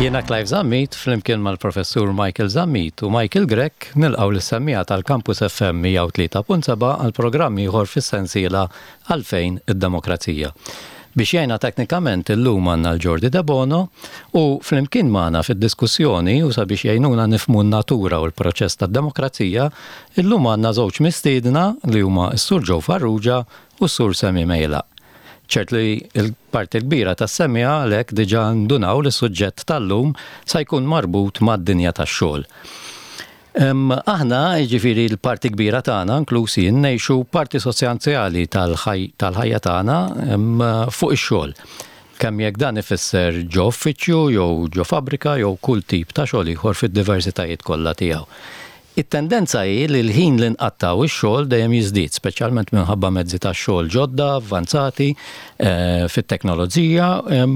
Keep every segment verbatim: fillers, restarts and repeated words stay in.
Jiena Clive Zammit flimkien mal-professur Michael Zammit u Michael Grek nilqgħu l-semmija tal-Campus F M mija u tlieta punt seba' għal programm ieħor fis-sensiela Għalfejn id-Demokrazija. Biex jgħinna teknikament illum għandna l-Jordi De Bono u flimkien magħna fid-diskussjoni u sabiex jgħinuna nifhmu n-natura u l-proċess tad-demokrazija, illum għandna żewġ mistiedna li huma s-Sur Joe Farrugia u s-Sur Semi Mejlaq. ċert li l-parti kbira tas-semmija għalhekk diġà ndunaw li s-suġġett tal-lum se jkun marbut mad-dinja tax-xogħol. Aħna, jiġifieri l-parti kbira tagħna, inkluż jien, ngħixu parti sostanzjali tal-ħajja tagħna fuq ix-xogħol. Kemm jekk dan ifisser ġo uffiċċju jew ġo fabbrika jew kull tip ta' xogħol ieħor fid-diversitajiet kollha tiegħu. It-tendenza hi li l-ħin li nqattaw ix-xogħol dejjem jiżdied, speċjalment minħabba mezzi tax-xogħol ġodda, avvanzati fit-teknoloġija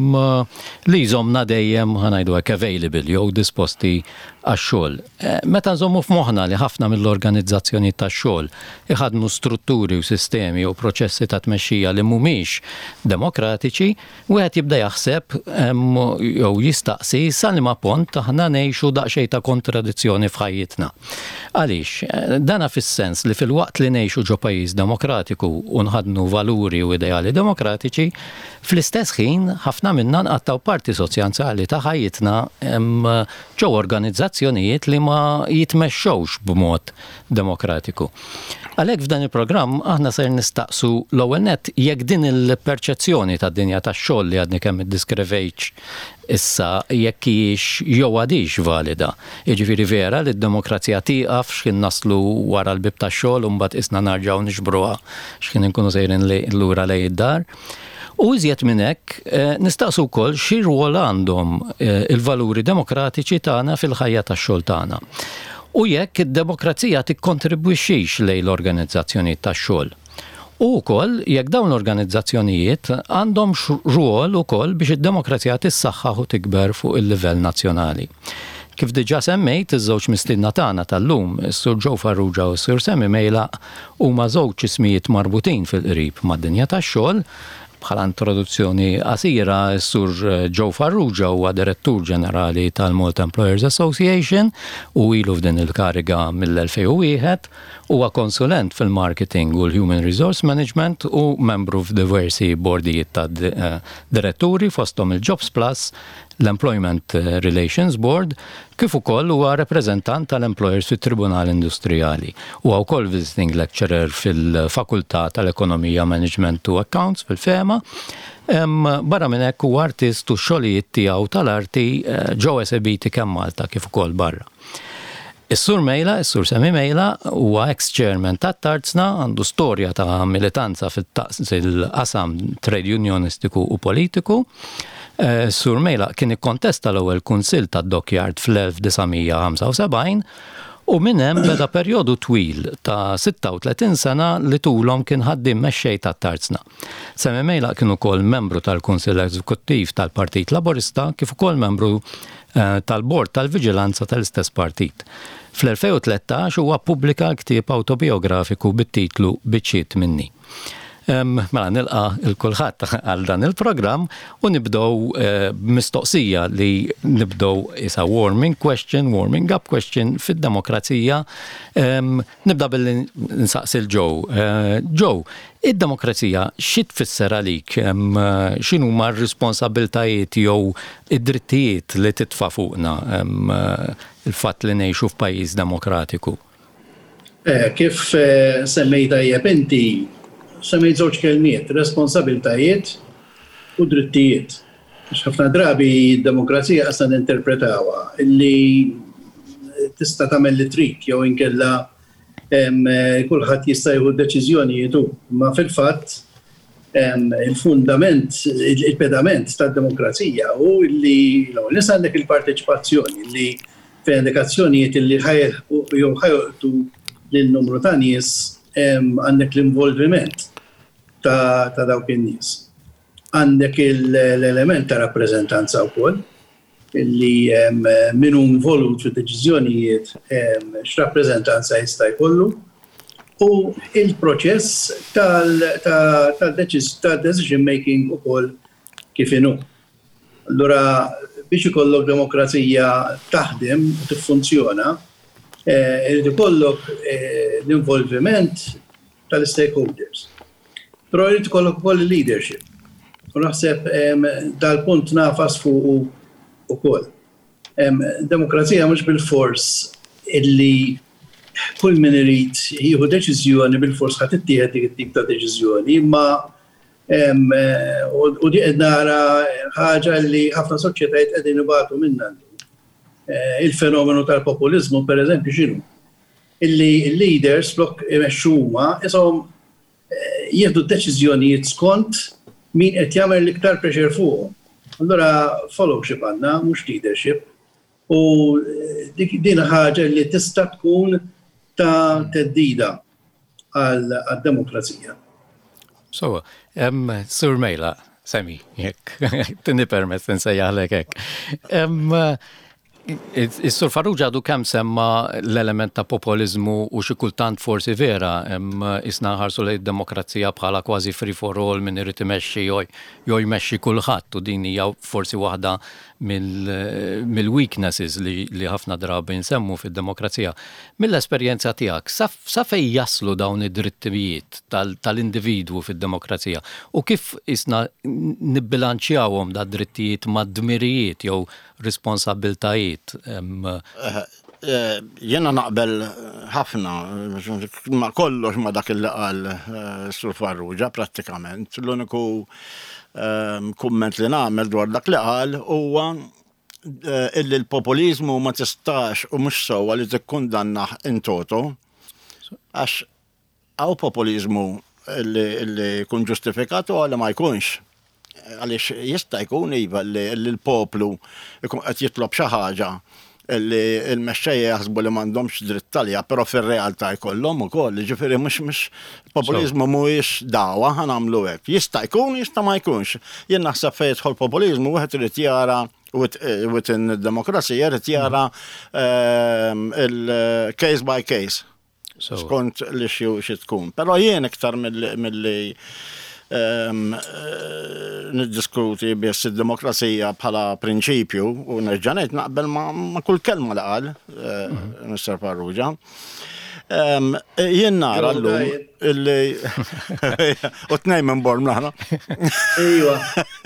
li jżommna dejjem ħanajdu hekk available jew disposti għax-xogħol. Meta nżommu f'moħħna li ħafna mill-organizzazzjonijiet tax-xogħol iħadmu strutturi u sistemi u proċessi ta' tmexxija li mhumiex demokratiċi, wieħed jibda jaħseb jew jistaqsi sa liema punt aħna ngħixu daqsxejn ta' kontradizzjoni f'ħajjitna. Għaliex, dana fis-sens li fil-waqt li ngħixu ġo pajjiż demokratiku u nħadnu valuri u ideali demokratiċi, fl-istess ħin ħafna minna nqattaw parti sostanzjali ta' ħajjitna ġew organizzazzjonijiet li ma jitmexxewx b'mod demokratiku. Għalhekk f'dan il-programm aħna ser nistaqsu l-ewwel nett jekk din il-perċezzjoni tad-dinja tax-xogħol li għadni kemm iddiskrivejtx issa jekk hijiex jew għadix valida. Jiġifieri vera li d-demokrazija tieqaf x'kien naslu wara l-bib tax-xogħol u mbagħad isna narġgħu nixbruha x'kien inkunu sejrin lura lejn id-dar. U iżjed minn hekk nistaqsu wkoll xi rwol għandhom il-valuri demokratiċi tagħna fil-ħajja tax-xogħol tagħna. U jekk id-demokrazija tikkontribwixxix lejn l-organizzazzjonijiet tax-xogħol. U wkoll jekk dawn l-organizzazzjonijiet għandhom rwol ukoll biex id-demokrazija tissaħħaħ u tikber fuq il-livell nazzjonali. Kif diġà semmejt iż-żewġ mistiedna tagħna tal-lum, is-Sur Joe Farrugia u s-Sur Semi Mejlaq huma żewġ ismijiet marbutin fil-qrib mad-dinja tax-xogħol. Bħala introduzzjoni qasira, s-Sur Joe Farrugia huwa Direttur Ġenerali tal-Malta Employers Association u ilu f'din il-kariga mill-elfejn u wieħed, huwa konsulent fil-marketing u l-human resource management u membru f'diversi bordijiet ta' diretturi fosthom il-Jobs Plus, l-Employment Relations Board, kif ukoll huwa rappreżentant tal-employers fit-Tribunal Industrijali. Huwa wkoll visiting lecturer fil-Fakultà tal-Ekonomija, Management u Accounts fil-Fema. Barra minn hekk huwa artist u x-xogħlijiet tiegħu tal-arti ġew esibiti kemm Malta kif ukoll barra. Is-Sur Mejlaq, is-Sur Semi Mejlaq huwa ex-chairman tat-Tarzna, għandu storja ta' militanza fil-qasam trade unionistiku u politiku. Sur Mejlaq kien ikkontesta l-ewwel kunsill tad-Dockyard fl-elf desigħmija ħamsa u sebgħin u minn hemm beda perjodu twil ta' sitta u tletin sena li tulhom kien ħaddiem mexxej tat-Tarzna. Semi Mejlaq kien ukoll membru tal-Kunsill Eżekuttiv tal-Partit Laburista kif ukoll membru tal-Bord tal-Viġilanza tal-istess partit. Fl-elfejn u tlettax huwa ppubblika ktieb awtobiografiku bit-titlu Biċċiet minni. Mela nilqa il-kulħadd għal dan il-programm u nibdew mistoqsija li nibdew isa warming question, warming up question fid-demokrazija. Nibda billi nsaqsi l-Joe. Joe, id-demokrazija xi tfisser għalik? X'inhu huma r-responsabiltajiet jew id-drittijiet li titfa' fuqna il-fatt li ngħixu f'pajjiż demokratiku? Kif semmejta jeb inti semmejt żewġ kelmiet, responsabiltajiet u drittijiet. Ħafna drabi d-demokrazija qasna ninterpretawha illi tista' tagħmel li trik jew inkella kulħadd jista' jieħu deċiżjonijiet hu. Ma fil-fatt il-fundament, il-pedament tad-demokrazija hu illi l-ewwel nies għandek il-parteċipazzjoni li fejn indikazzjonijiet illi jew ħajqtu lil numru ta' nies għandek l-involviment ta' dawk in-nies. Għandek l-element ta' rappreżentanza wkoll illi min hu involut fid-deċiżjonijiet x'rappreżentanza jista' jkollu u il-proċess tal-decision making ukoll kif inhu. Allura biex ikollok demokrazija taħdem u tiffunzjona, irid ikollok l-involviment tal-stakeholders. Però irid ikollok ukoll il-leadership. U naħseb dal-punt nafas fuq ukoll. Demokrazija mhux bil-fors illi kull min irid jieħu deċiżjoni bil-fors ħadd ittieħed dik it-tip ta' deċiżjoni, imma u di qed nara ħaġa li ħafna soċjetajiet qegħdin ibagħtu minnha. Il-fenomenu tal-populiżmu pereżempju x'inhu? Illi l-leaders blok imexxu huma ishom jieħdu d-deċiżjonijiet skont min qed jagħmel l-iktar pressure fuqhom. Allura followship għandna mhux leadership u din ħaġa li tista' tkun ta' teddida għad-demokrazija. So, um, Sur Mejla, Semi, jek, tini permess nsejjaħlek hekk. Um, Is-Sur Farrugia għadu kemm semma l-element ta' populizmu u xi kultant forsi vera, isna ħarsu lejn id-demokrazija bħala kważi free for all min irid imexxi jew jmexxi kulħadd u din hija forsi waħda mill-weaknesses li ħafna drabi nsemmu fid-demokrazija. Mill-esperjenza tiegħek, sa fejn jaslu dawn id-drittijiet tal-individwu fid-demokrazija u kif isna nibbilanċjawhom da' drittijiet mad-dmirijiet jew responsabiltajiet. Jena naqbel ħafna ma kollox ma dak il qal Sur Farrugia prattikament. L-uniku kumment li nagħmel dwar dak li qal huwa illi l-populizmu ma tistax u mhux sewwa li tikkundanna in toto għax hawn populizmu li jkun ġustifikat u għal ma jkunx. Għaliex jista' jkun iva li l-poplu jkun qed jitlob xi ħaġa li l-mexxejja jaħsbu li m'għandhomx dritt talja, però fir-realtà jkollhom ukoll. Ġifieri mhux mhux populiżmu mhuwiex dawwa ħanagħmlu hekk. Jista' jkun, jista' ma jkunx. Jien naħseb fejn jidħol populiżmu wieħed irid jara within id-demokrazija irid jara il-case by case. Skont li xi tkun. Però jien iktar milli niddiskuti biss id-demokrazija bħala prinċipju u nerġa' ngħid naqbel ma' kull kelma li qal Mister Farrugia. Jien nara llum illi u tnejn minn Borm aħna. Ejwa.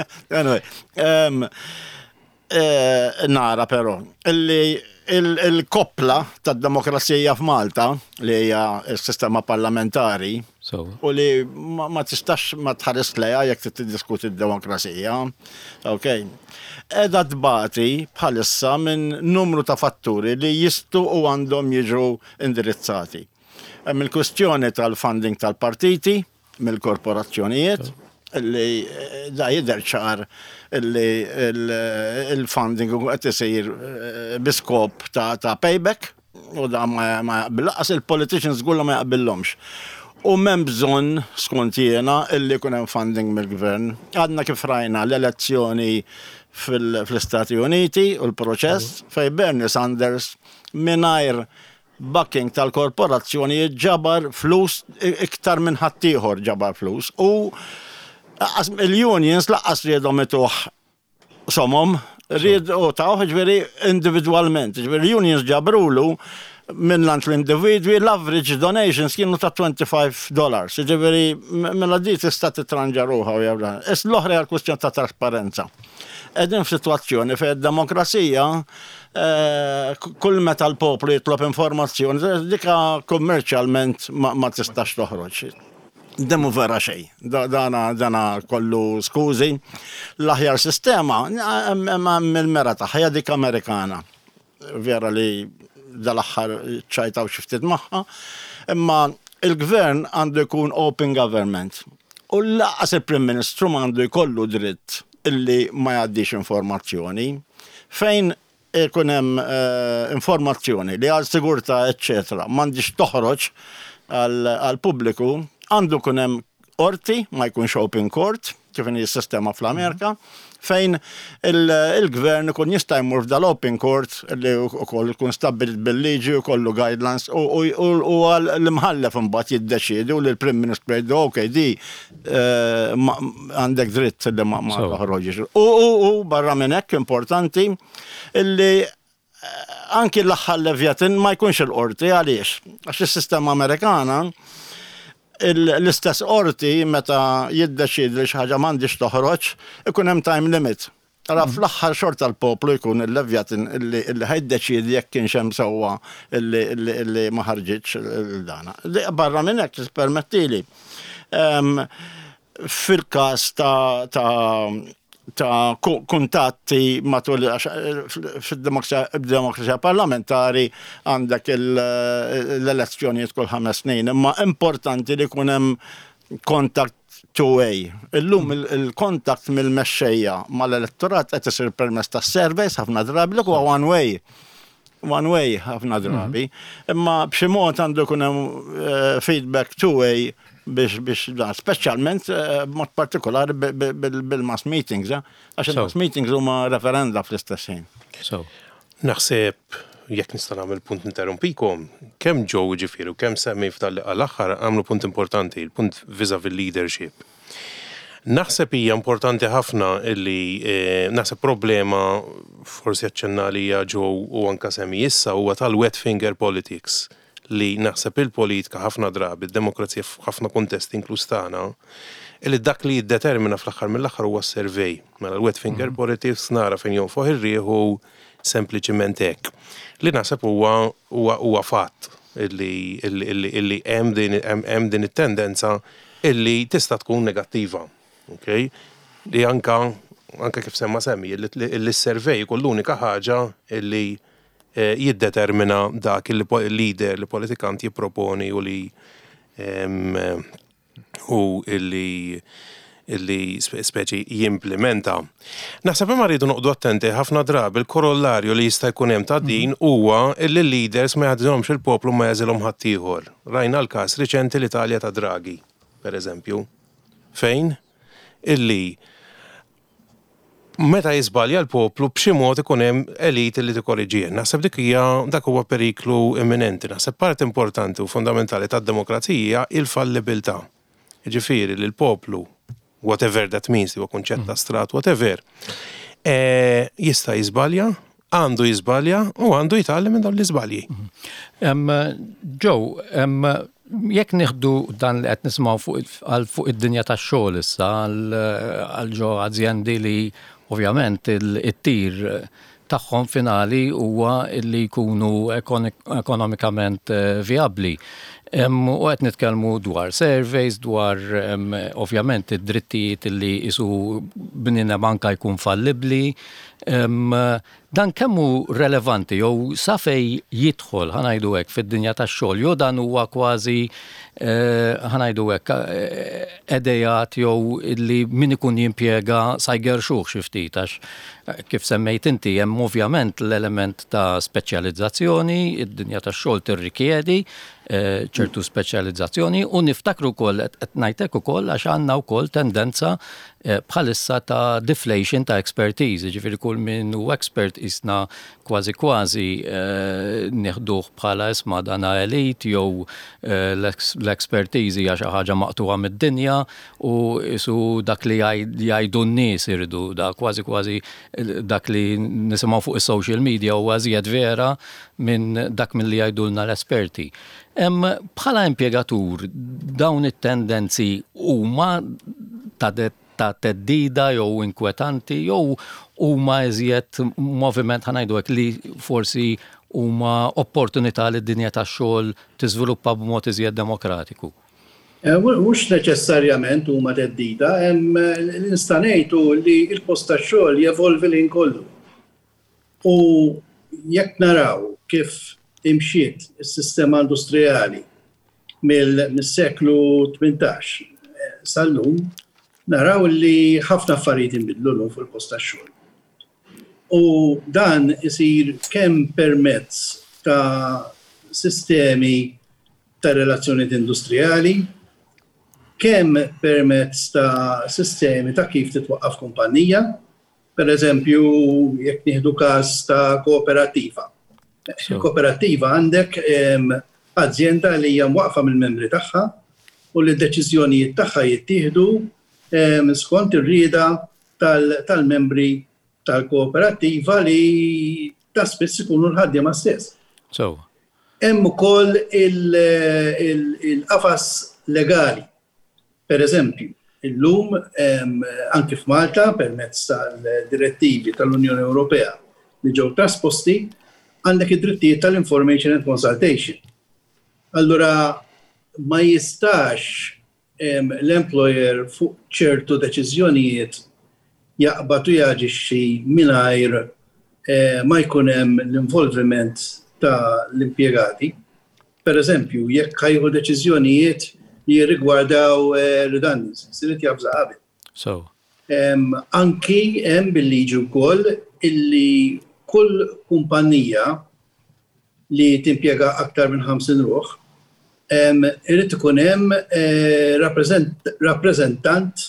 Nara però illi il-koppla tad-demokrazija f'Malta li hija s-sistema parlamentari u li ma tistax ma tħares lejha jekk tiddiskuti d-demokrazija. Okay. Edha tbati bħalissa minn numru ta' fatturi li jistu u għandhom jiġu indirizzati. Hemm il-kwestjoni tal-funding tal-partiti, mill-korporazzjonijiet, li da jidher ċar li il-funding qed isir biskop ta' payback u da ma jaqbillaqas il-politicians kollha ma jaqbillhomx. U m'hemm bżonn skont jiena illi jkun hemm funding mill-gvern. Għadna kif rajna l-elezzjoni fl-Istati Uniti u l-proċess fejn Bernie Sanders mingħajr backing tal-korporazzjoni ġabar flus iktar minn ħaddieħor ġabar flus u il-unions laqqas riedhom ituħ somhom riedu taw ġifieri individwalment. Ġifieri unions ġabrulu minn lant l-individwi l-average donations kienu ta' twenty-five dollars. Ġifieri mela di tista' titranġa ruħha u jabra. Is l-oħra hija kwestjoni ta' trasparenza. Qegħdin f'sitwazzjoni fejn id-demokrazija kull meta l-poplu jitlob informazzjoni dika kommerċjalment ma tistax toħroġ. Demu vera xej, dana kollu skużi. L-aħjar sistema, mill-mera taħħa dik Amerikana. Vera li dal-aħħar ċajtaw xiftit maħħa, imma il-gvern għandu jkun open government. U laqas il-Prim Ministru għandu jkollu dritt illi ma jgħaddix informazzjoni, fejn ikun hemm informazzjoni li għal sigurta, eccetera, m'għandix toħroġ għal pubbliku. Għandu kunem orti, ma jkunx open court, kif inhi s-sistema fl-Amerika, fejn il-gvern ikun jista' jmur f'dal-open court li wkoll ikun stabbilit bil-liġi u kollu guidelines u l-imħallef imbagħad jiddeċiedi u lill-Prim Ministru jgħidu okej di għandek dritt li ma toħroġix. U barra minn hekk importanti illi anki l-aħħar Leviathan ma jkunx il-qorti għaliex għax is-sistema Amerikana l-istess qorti meta jiddeċidi li xi ħaġa m'għandix toħroġ ikun hemm time limit. Ara fl-aħħar xort tal-poplu jkun il-Leviathan illi ħajdeċidi jekk kienx hemm sewwa illi ma ħarġitx il-dana. Barra minn hekk permettili. Fil-każ ta' ta' kuntatti matul fid-demokrazija parlamentari għandek l-elezzjonijiet kull ħames snin, imma importanti li jkun hemm contact two-way. Illum il-kontakt mill-mexxejja mal-elettorat qed isir permezz tas-surveys ħafna drabi li huwa one way. One way ħafna drabi. Imma b'xi mod għandu jkun hemm feedback two-way biex biex speċjalment mod partikolari bil-mass meetings, għax il-mass meetings huma referenda fl-istess ħin. So, naħseb jekk nista' nagħmel punt interrompikom, kemm ġew ġifieri u kemm semmi f'dal-aħħar għamlu punt importanti, il-punt vis-a-vis leadership. Naħseb hija importanti ħafna illi naħseb problema forsi aċċenna li hija ġew u anke semmi issa huwa tal-wet finger politics. Li naħseb il-politika ħafna drabi, id-demokrazija f'ħafna kontesti inkluż tagħna, illi dak li jiddetermina fl-aħħar mill-aħħar huwa s-survey. Mela l-wet finger politics nara fejn jonfoħ ir-rieħu sempliċement hekk. Li naħseb huwa huwa fatt illi illi hemm din it-tendenza illi tista' tkun negattiva. Okay? Li anka anke kif semma semmi illi s-survey kull l-unika ħaġa illi jiddetermina dak il-leader, il-politikant jipproponi u li u illi illi speċi jimplementa. Naħseb ma rridu noqdu attenti ħafna drabi il-korollarju li jista' jkun hemm ta' din huwa illi leaders ma jaħdilhomx il-poplu ma jażilhom ħadd ieħor. Rajna l-każ riċenti l-Italja ta' Draghi, pereżempju. Fejn? Illi meta jiżbalja l-poplu b'xi mod ikun hemm elit li tikkorriġih. Naħseb dik hija dak huwa periklu imminenti. Naħseb part importanti u fundamentali tad-demokrazija il-fallibilità. Jiġifieri li l-poplu, whatever that means, huwa kunċett astrat, whatever, jista' jiżbalja, għandu jiżbalja u għandu jitgħallem minn dawn l-iżbalji. Joe, jekk nieħdu dan li qed nisimgħu fuq id-dinja tax-xogħol issa għal ġo azjendi li ovvjament it-tir tagħhom finali huwa li jkunu ekonomikament viabli. U qed nitkellmu dwar surveys, dwar ovvjament id-drittijiet li isu bnina banka jkun fallibbli. Dan kemmu relevanti, jew sa fej jidħol, ħanajdu hekk fid-dinja tax-xogħol, jew dan huwa kważi ħanajdu hekk edejat jew illi min ikun jimpjega sa jgerxuh xi ftit għax kif semmejt inti hemm ovvjament l-element ta' speċjalizzazzjoni, id-dinja tax-xogħol tirrikjedi ċertu speċjalizzazzjoni u niftakru wkoll qed ngħidlek ukoll għax għandna wkoll tendenza bħalissa ta' deflation ta' expertise, ġifieri kull min hu expert isna kważi kważi nieħduh bħala isma' dana elit jew l-expertise hija xi ħaġa maqtuha mid-dinja u isu dak li jgħidu n-nies iridu da kważi kważi dak li nisimgħu fuq is-social media huwa żjed vera minn dak milli jgħidulna l-esperti. Hemm bħala impjegatur dawn it-tendenzi huma ta' ta' teddida jew inkwetanti jew huma iżjed moviment ħanajdu hekk li forsi huma opportunità li d-dinja tax-xogħol tiżviluppa b'mod iżjed demokratiku. Mhux neċessarjament huma teddida, hemm nista' ngħidu li l-post tax-xogħol jevolvi lejn kollu. U jekk naraw kif imxiet is-sistema industrijali mill-seklu tmintax sal-lum, naraw li ħafna affarijiet inbidlu lhom fil-post tax-xogħol. U dan isir kemm permezz ta' sistemi ta' relazzjonijiet industrijali, kemm permezz ta' sistemi ta' kif titwaqqaf kumpanija, per eżempju, jekk nieħdu każ ta' kooperativa. Il-kooperativa għandek azienda li hija mwaqfa mill-membri tagħha u li d-deċiżjonijiet tagħha jittieħdu skont ir-rieda tal-membri tal-kooperativa li ta' spiss ikunu l-ħaddiema stess. So. Hemm ukoll il-qafas legali. Per eżempju, illum anke f'Malta permezz tal-direttivi tal-Unjoni Ewropea li ġew trasposti għandek id-drittijiet tal-information and consultation. Allura ma jistax l-employer fuq ċertu deċiżjonijiet jaqbad u jaġixxi mingħajr ma jkun hemm l-involviment ta' l-impjegati. Per eżempju, jekk ħajħu deċiżjonijiet li jirrigwardaw redundancies, li jabża qabel. So. Anki hemm bil-liġi wkoll illi kull kumpanija li timpjega aktar minn ħamsin ruħ irid ikun hemm rappreżentant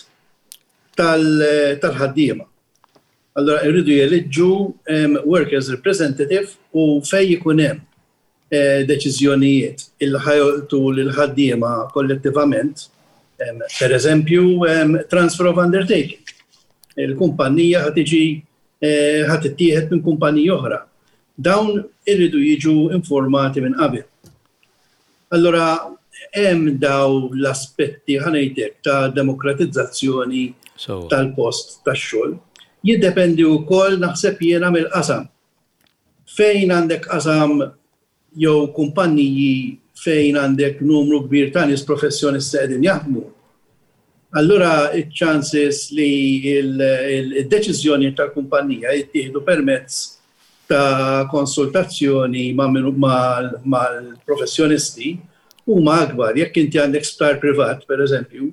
tal-ħaddiema. Allora irridu jeliġġu workers representative u fejn ikun hemm deċiżjonijiet il-ħajoltu l-ħaddiema kollettivament, per eżempju, transfer of undertaking. Il-kumpanija ħad tiġi ħad tittieħed minn kumpanija oħra. Dawn irridu jiġu informati minn qabel. Allora hemm daw l-aspetti ħanejtek ta' demokratizzazzjoni tal-post tax-xogħol. Jiddependi wkoll naħseb jiena mill-qasam. Fejn għandek qasam jew kumpanniji fejn għandek numru kbir ta' nies professjonisti qegħdin jaħdmu. Allura iċ-chances li l-deċiżjoni tal-kumpanija jittieħdu permezz ta' konsultazzjoni mal-professjonisti huma akbar. Jekk inti għandek sptar privat, per eżempju,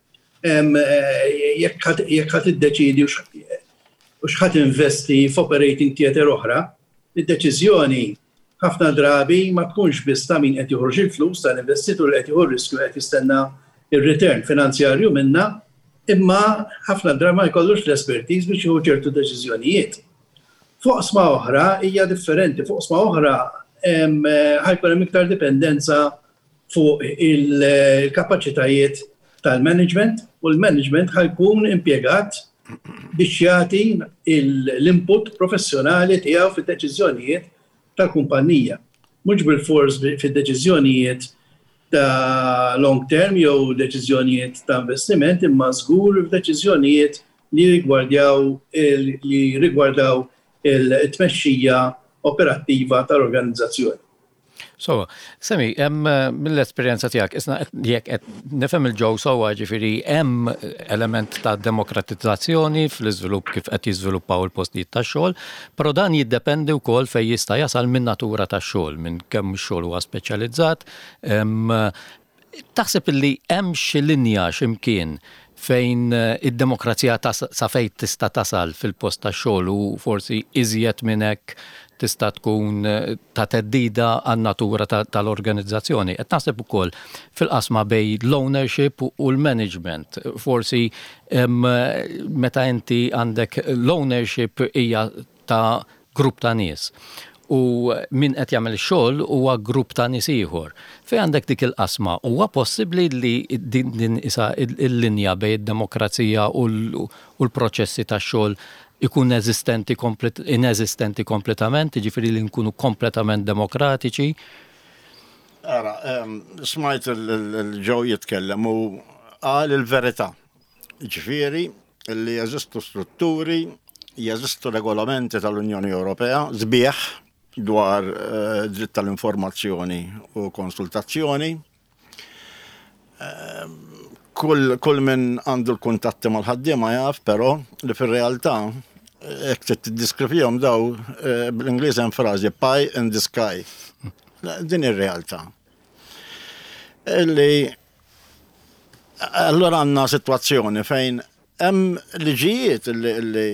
jekk ħadd iddeċidi u x'ħadd investi f'operating theatre oħra, id-deċiżjoni ħafna drabi ma tkunx biss ta' min qed joħroġ il-flus tal-investitur qed jieħu riskju qed jistenna ir-return finanzjarju minnha, imma ħafna drabi ma jkollux l-espertiż biex jieħu ċertu deċiżjonijiet. Fuq sma oħra hija differenti, fuq sma oħra ħajkun hemm iktar dipendenza fuq il-kapaċitajiet tal-management u l-management ħajkun impjegat biex jagħti l-input professjonali tiegħu fid-deċiżjonijiet tal-kumpanija. Mhux bil-fors fid-deċiżjonijiet ta' long term jew deċiżjonijiet ta' investiment imma żgur f'deċiżjonijiet li rigwardjaw li rigwardaw il-tmexxija operattiva tal-organizzazzjoni. So, Semi, hemm mill-esperjenza tiegħek isna jekk qed nifhem il-ġew sewwa ġifieri hemm element ta' demokratizzazzjoni fl-iżvilupp kif qed jiżviluppaw il-postijiet tax-xogħol, però dan jiddependi wkoll fejn jista' jasal min natura tax-xogħol, minn kemm ix-xogħol huwa speċjalizzat. Taħseb illi hemm xi linja x'imkien fejn id-demokrazija sa fejn tista' tasal fil-post tax-xogħol u forsi iżjed minn hekk tista' tkun ta' teddida għan-natura tal-organizzazzjoni. Qed naħseb ukoll fil-qasma bejn l-ownership u l-management. Forsi meta inti għandek l-ownership hija ta' grupp ta' nies u min qed jagħmel xogħol huwa grupp ta' nies ieħor. Fejn għandek dik il-qasma huwa possibbli li din isa il-linja bejn id-demokrazija u l-proċessi tax-xogħol ikun eżistenti ineżistenti kompletament, ġifieri li nkunu kompletament demokratiċi. Ara, smajt il-ġew jitkellem u qal il-verità. Ġifieri li jeżistu strutturi, jeżistu regolamenti tal-Unjoni Ewropea sbieħ dwar dritt tal-informazzjoni u konsultazzjoni. Kull min għandu l-kuntatti mal-ħaddiema jaf, però li fir-realtà jekk tiddiskrivihom daw bl-Ingliż hemm frażi pie in the sky. Din ir-realtà. Illi allura għandna sitwazzjoni fejn hemm liġijiet li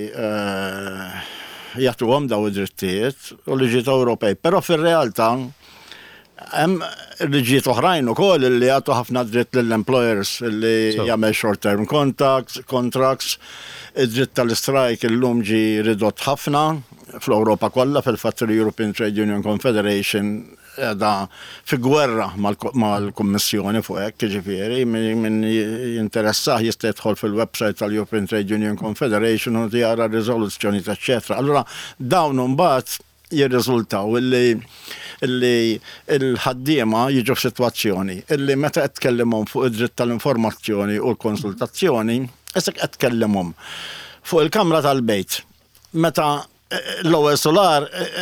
jagħtuhom daw id-drittijiet u liġijiet Ewropej, però fir-realtà Hemm liġijiet oħrajn ukoll li għatu ħafna dritt lill-employers li jagħmel short-term contracts, contracts, id-dritt tal-strike illum ġi ridott ħafna fl-Ewropa kollha fil-fatt l-European Trade Union Confederation da fi gwerra mal-Kummissjoni fuq hekk, ġifieri min jinteressah jista' jidħol fil-website tal-European Trade Union Confederation u jara riżoluzzjoni eċċetera. Allura dawn imbagħad jirriżultaw illi illi il-ħaddiema jiġu f'sitwazzjoni illi meta qed tkellimhom fuq id-dritt tal-informazzjoni u l-konsultazzjoni, issa qed tkellimhom fuq il-Kamra tal-Bejt. Meta l-ewwel solar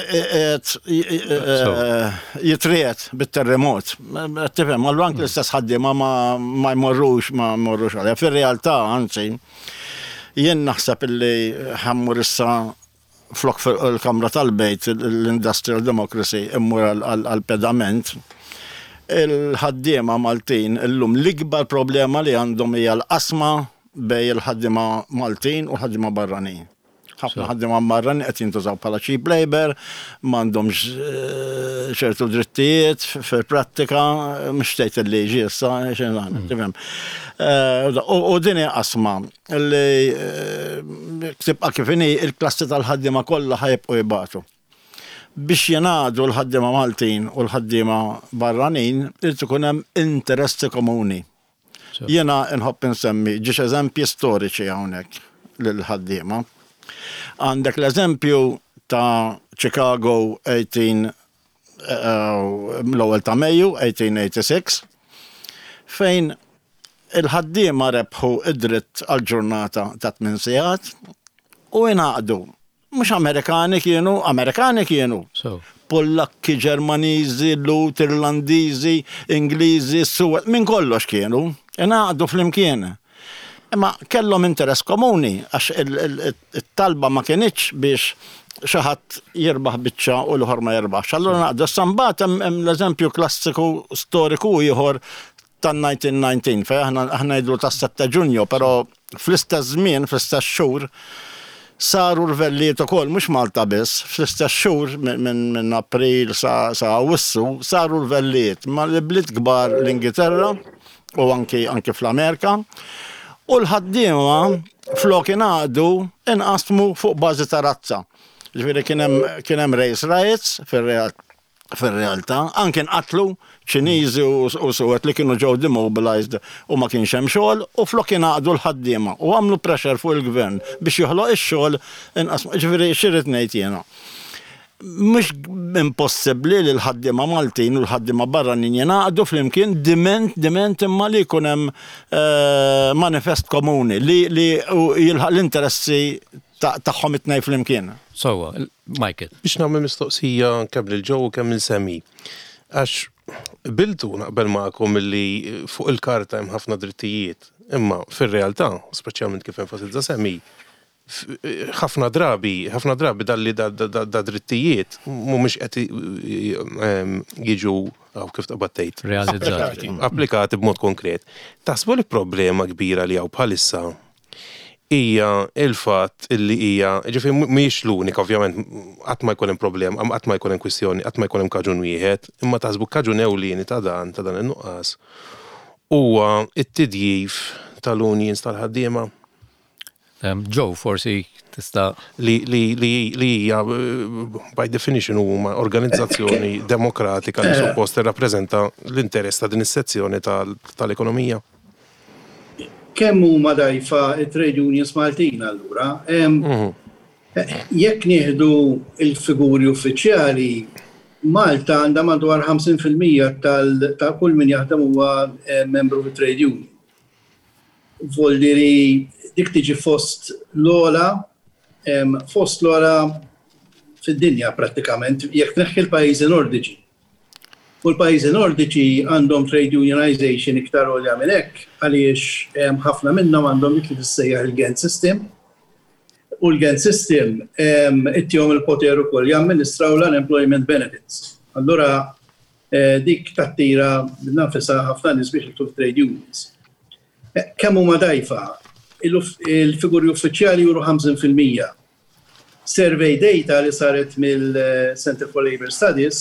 jitriet bit-terremot. Tifhem, allura anke l-istess ħaddiema ma jmorrux ma jmorrux għalija. Fir-realtà anzi jien naħseb illi ħammur issa flok il-Kamra tal-Bejt, l-Industrial Democracy, immur għal-pedament, il-ħaddiema Maltin illum l-ikbar problema li għandhom hija l-qasma bej il-ħaddiema Maltin u l-ħaddiema barranin. ħafna ħaddiema barranin qed jintużaw bħala cheap labor, m'għandhomx ċertu drittijiet fil-prattika, mhux tgħid il-liġi issa, tifhem. U din hija qasma li tibqa' kif inhi il-klassi tal-ħaddiema kollha ħajbqgħu jibgħatu. Biex jingħadu l-ħaddiema Maltin u l-ħaddiema barranin irid ikun hemm interessi komuni. Jiena nħobb insemmi ġiex eżempji storiċi hawnhekk lill-ħaddiema. Għandek l-eżempju ta' Chicago l-ewwel ta' Mejju eighteen eighty-six fejn il-ħaddiema rebħu id-dritt għal-ġurnata ta' tmien sigħat u jingħaqdu. Mhux Amerikani kienu, Amerikani kienu. Pollakki, Ġermaniżi, Lut, Irlandiżi, Ingliżi, Suwed, minn kollox kienu. Ingħaqdu flimkien. Imma kellhom interess komuni għax it-talba ma kienitx biex xi ħadd jirbaħ biċċa u l-ieħor ma jirbaħx. Allura naqdu sambagħad hemm l-eżempju klassiku storiku ieħor tan-nineteen nineteen fejn aħna aħna jidru tas-setta Ġunju, però fl-istess żmien, fl-istess xhur saru rvelliet ukoll mhux Malta biss, fl-istess xhur minn April sa Awwissu saru rvelliet mal-bliet kbar l-Ingilterra u anki anki fl-Amerika. U l-ħaddiema flok ingħaqdu inqasmu fuq bażi ta' razza. Ġifieri kien hemm race riots fir-realtà, anke nqatlu Ċiniżi u Suwed li kienu ġew demobilized u ma kienx hemm xogħol u flok ingħaqdu l-ħaddiema u għamlu pressure fuq il-gvern biex joħloq ix-xogħol inqasmu. Ġifieri x'irid ngħid jiena. Mhux impossibbli li l-ħaddiema Maltin u l-ħaddiema barranin jingħaqdu flimkien diment diment imma li jkun hemm manifest komuni li li jilħaq l-interessi tagħhom it-tnejn flimkien. Sewwa, Michael. Biex nagħmel mistoqsija kemm lil Joe u kemm il-Semi. Għax biltu naqbel magħkom illi fuq il-karta hemm ħafna drittijiet, imma fir-realtà, speċjalment kif enfasizza Semi, ħafna drabi, ħafna drabi dalli da drittijiet mhumiex qed jiġu aw kif taqbattejt. Realizzati. Applikati b'mod konkret. Taħsbu li problema kbira li hawn bħalissa hija il-fatt illi hija, ġifieri mhijiex l-unika ovvjament qatt ma jkun hemm problema, qatt ma jkun hemm kwistjoni, qatt ma jkun hemm kaġun wieħed, imma taħsbu kaġun ewlieni ta' dan ta' dan in-nuqqas huwa t-tidjif tal-unions tal-ħaddiema. Joe, forsi tista' li li li li hija by definition huma organizzazzjoni demokratika li suppost tirrappreżenta l-interess ta' din is-sezzjoni tal-ekonomija. Kemm huma dgħajfa t-trade unions Maltin allura? Jekk nieħdu l-figuri uffiċjali, Malta għandha madwar ħamsin fil-mija ta' kull min jaħdem huwa membru fit-trade union. Voldiri dik tiġi fost l-ola, fost l-ola fid-dinja prattikament, jekk neħħi l-pajjiżi nordiċi. U l-pajjiżi nordiċi għandhom trade unionization iktar għolja minn hekk, għaliex ħafna minnhom għandhom dik li tissejjaħ il-Gent System. U l-Gent System ittihom il-poter ukoll jamministraw l-unemployment benefits. Allura dik tattira nafisha ħafna nies biex jidħlu trade unions. Kemm huma dgħajfa? Il-figuri uffiċjali juru ħamsin fil-mija. Survey data li saret mill-Center for Labor Studies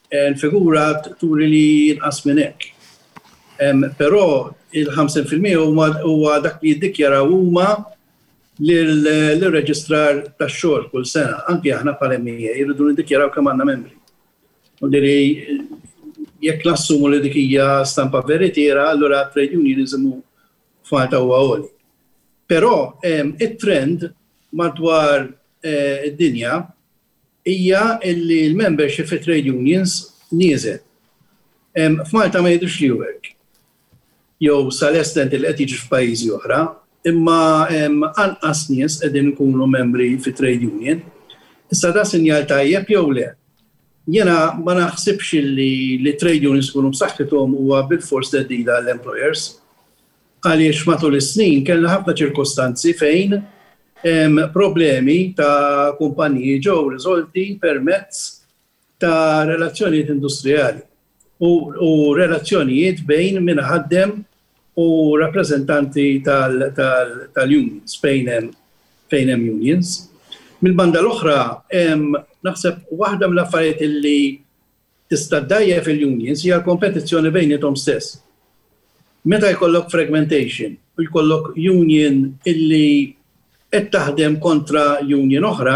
l-figura turi li jinqas minn hekk. Però il-ħamsa fil-mija huwa dak li jiddikjaraw huma lill-reġistrar tax-xogħol kull sena. Anke aħna bħala M E A jridu niddikjaraw kemm għandna membri. U diri jekk nassumu li dik hija stampa veritiera, allura trade unionizm f'Malta huwa għoli. Però it-trend madwar id-dinja hija li l-membership fi trade unions nieżel. F'Malta ma jidhirx li hu hekk. Jew sal-estent li qed jiġi f'pajjiżi oħra, imma anqas nies qegħdin ikunu membri fi trade union. Issa da sinjal tajjeb jew le. Jiena ma naħsibx li li trade unions ikunu b'saħħithom huwa bil-fors teddida l-employers. Għaliex matul is-snin kellna ħafna ċirkostanzi fejn problemi ta' kumpaniji ġew riżolti permezz ta' relazzjonijiet industrijali u relazzjonijiet bejn min ħaddem u rappreżentanti tal-unions fejn hemm unions. Mill-banda l-oħra naħseb waħda mill-affarijiet illi tista' ddajjef fil-unions hija kompetizzjoni bejnietom stess. Meta jkollok fragmentation u jkollok union illi qed taħdem kontra union oħra,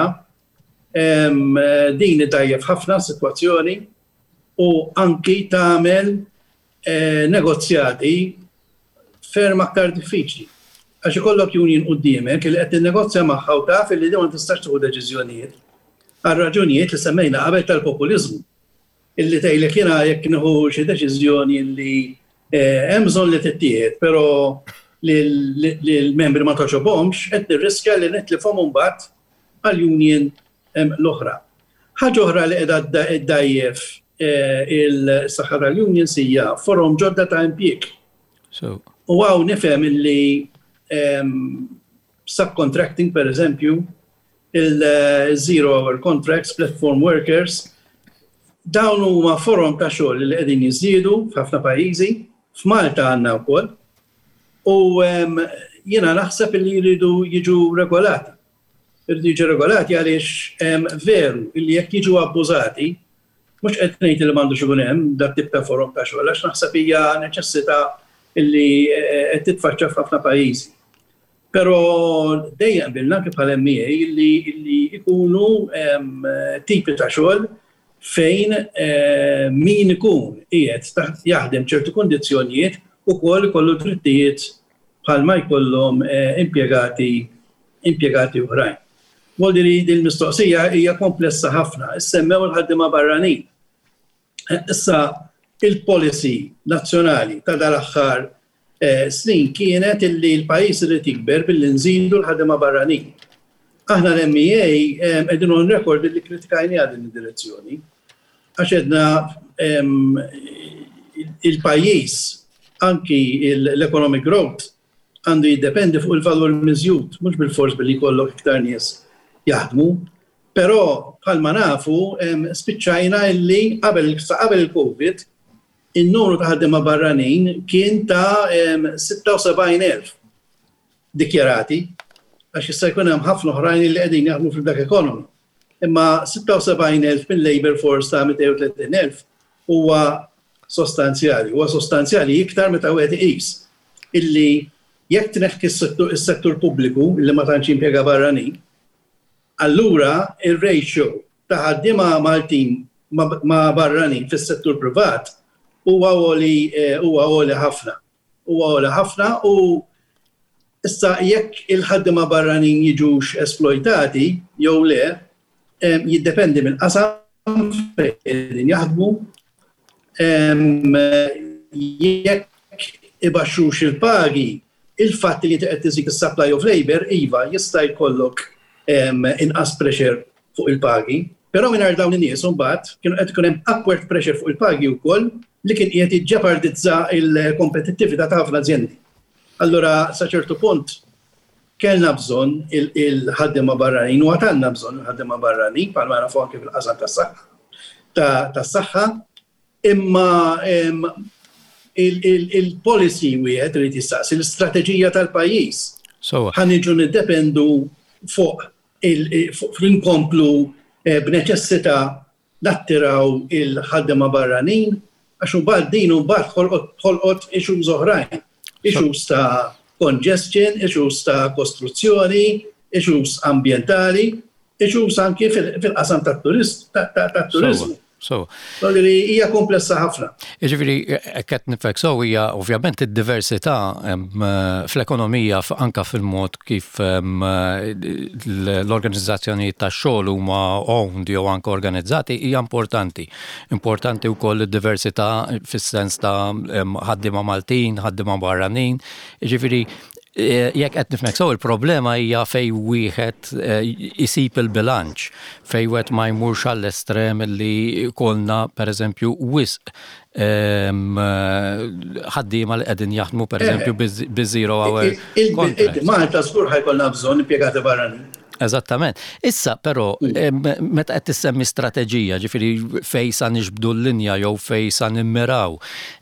din iddajjef ħafna sitwazzjoni u anki tagħmel negozjati ferm aktar diffiċli. Għax ikollok union quddiemek li qed tinnegozja magħha u taf li ma tistax tieħu deċiżjonijiet għal raġunijiet li semmejna qabel tal-populiżmu. Illi tgħidlek jiena jekk nieħu xi deċiżjoni li hemm bżonn li tittieħed, però li l-membri ma toġobhomx qed nirriskja li nitlifhom imbagħad għall-union l-oħra. Ħaġa oħra li qiegħda ddajjef il-saħħa tal-unions hija forom ġodda ta' impjieg. U għaw nifhem illi subcontracting, per eżempju, il-zero hour contracts, platform workers, dawn huma forum ta' xogħol li qegħdin jiżdiedu f'ħafna pajjiżi, f'Malta għandna wkoll, u jiena naħseb li jridu jiġu regolati. Jridu jiġu regolati għaliex veru li jekk jiġu abbużati, mhux qed ngħid li m'għandux ikun hemm dak tip ta' forum ta' xogħol, għax naħseb hija neċessità illi qed titfaċċa f'ħafna pajjiżi. Però dejjem bilna kif bħala M E A illi jkunu tipi ta' xogħol fejn min ikun qiegħed jaħdem ċertu kondizzjonijiet ukoll ikollu drittijiet bħalma jkollhom impjegati impjegati oħrajn. Wodri din il-mistoqsija hija komplessa ħafna, issemmew il-ħaddiema barranin. Issa il-policy nazzjonali ta' dal-aħħar snin kienet illi l-pajjiż irid jikber billi nżidu l-ħaddiema barranin. Aħna l-M E A qegħdin on record li kritikajni din id-direzzjoni għax għedna il-pajjiż anki l-economic growth għandu jiddependi fuq il-valur miżjud, mhux bil-fors billi jkollok iktar nies jaħdmu, però bħalma nafu spiċċajna illi qabel il-Covid in-numru ta' ħaddiema barranin kien ta' sitta u sebgħin elf dikjarati, għax issa jkun hemm ħafna oħrajn li qegħdin jaħdmu fil-black economy. Imma sitta u sebgħin elf mill-labor force ta' mija u tletin elf huwa sostanzjali, huwa sostanzjali iktar meta wieħed iqis illi jekk tneħħi s-settur pubbliku illi ma tantx impjega barranin, allura ir-ratio ta' ħaddiema Maltin ma' barranin fis-settur privat huwa għoli huwa għoli ħafna. Huwa għoli ħafna u issa jekk il-ħaddiema barranin jiġux esploitati jew le jiddependi mill-qasam fejn jaħdmu jekk ibaxxux il-pagi il-fatt li qed tiżid is-supply of labor iva jista' jkollok inqas pressure fuq il-pagi, però mingħajr dawn in-nies imbagħad kienu qed ikun hemm upward pressure fuq il-pagi wkoll li kien qiegħed jiġġepardizza il-kompetittività ta' ħafna azzjendi. Allura sa ċertu punt kellna bżonn il-ħaddiema barranin u għatanna bżonn il-ħaddiema barranin bħalma nafu anke fil-qasam tas-saħħa tas-saħħa imma il-policy wieħed irid jistaqsi l-istrateġija tal-pajjiż. Ħaniġu niddependu fuq fl-inkomplu b'neċessità nattiraw il-ħaddima barranin, għax mbagħad din mbagħad ħolqot issues oħrajn. Issues ta' congestion, issues ta' kostruzzjoni, issues ambientali, issues anki fil-qasam tat-turizmu. So, li hija komplessa ħafna. Jiġifieri qed nifhek so hija ovvjament id-diversità fl-ekonomija anke fil-mod kif l-organizzazzjonijiet tax-xogħol huma owned jew anke organizzati hija importanti. Importanti wkoll id-diversità fis-sens ta' ħaddiema Maltin, ħaddiema barranin. Jiġifieri jekk qed nifhmek sew il-problema hija fejn wieħed isib il-bilanċ, fejn wieħed ma jmurx għall-estrem li jkollna pereżempju wisq ħaddiema li qegħdin jaħdmu pereżempju bi-zero hour contract. Malta żgur ħajkollna bżonn impjegati barranin. Eżattament. Issa, però, meta qed tissemmi strateġija, ġifieri fejn sa nixbdu l-linja jew fejn sa nimmiraw,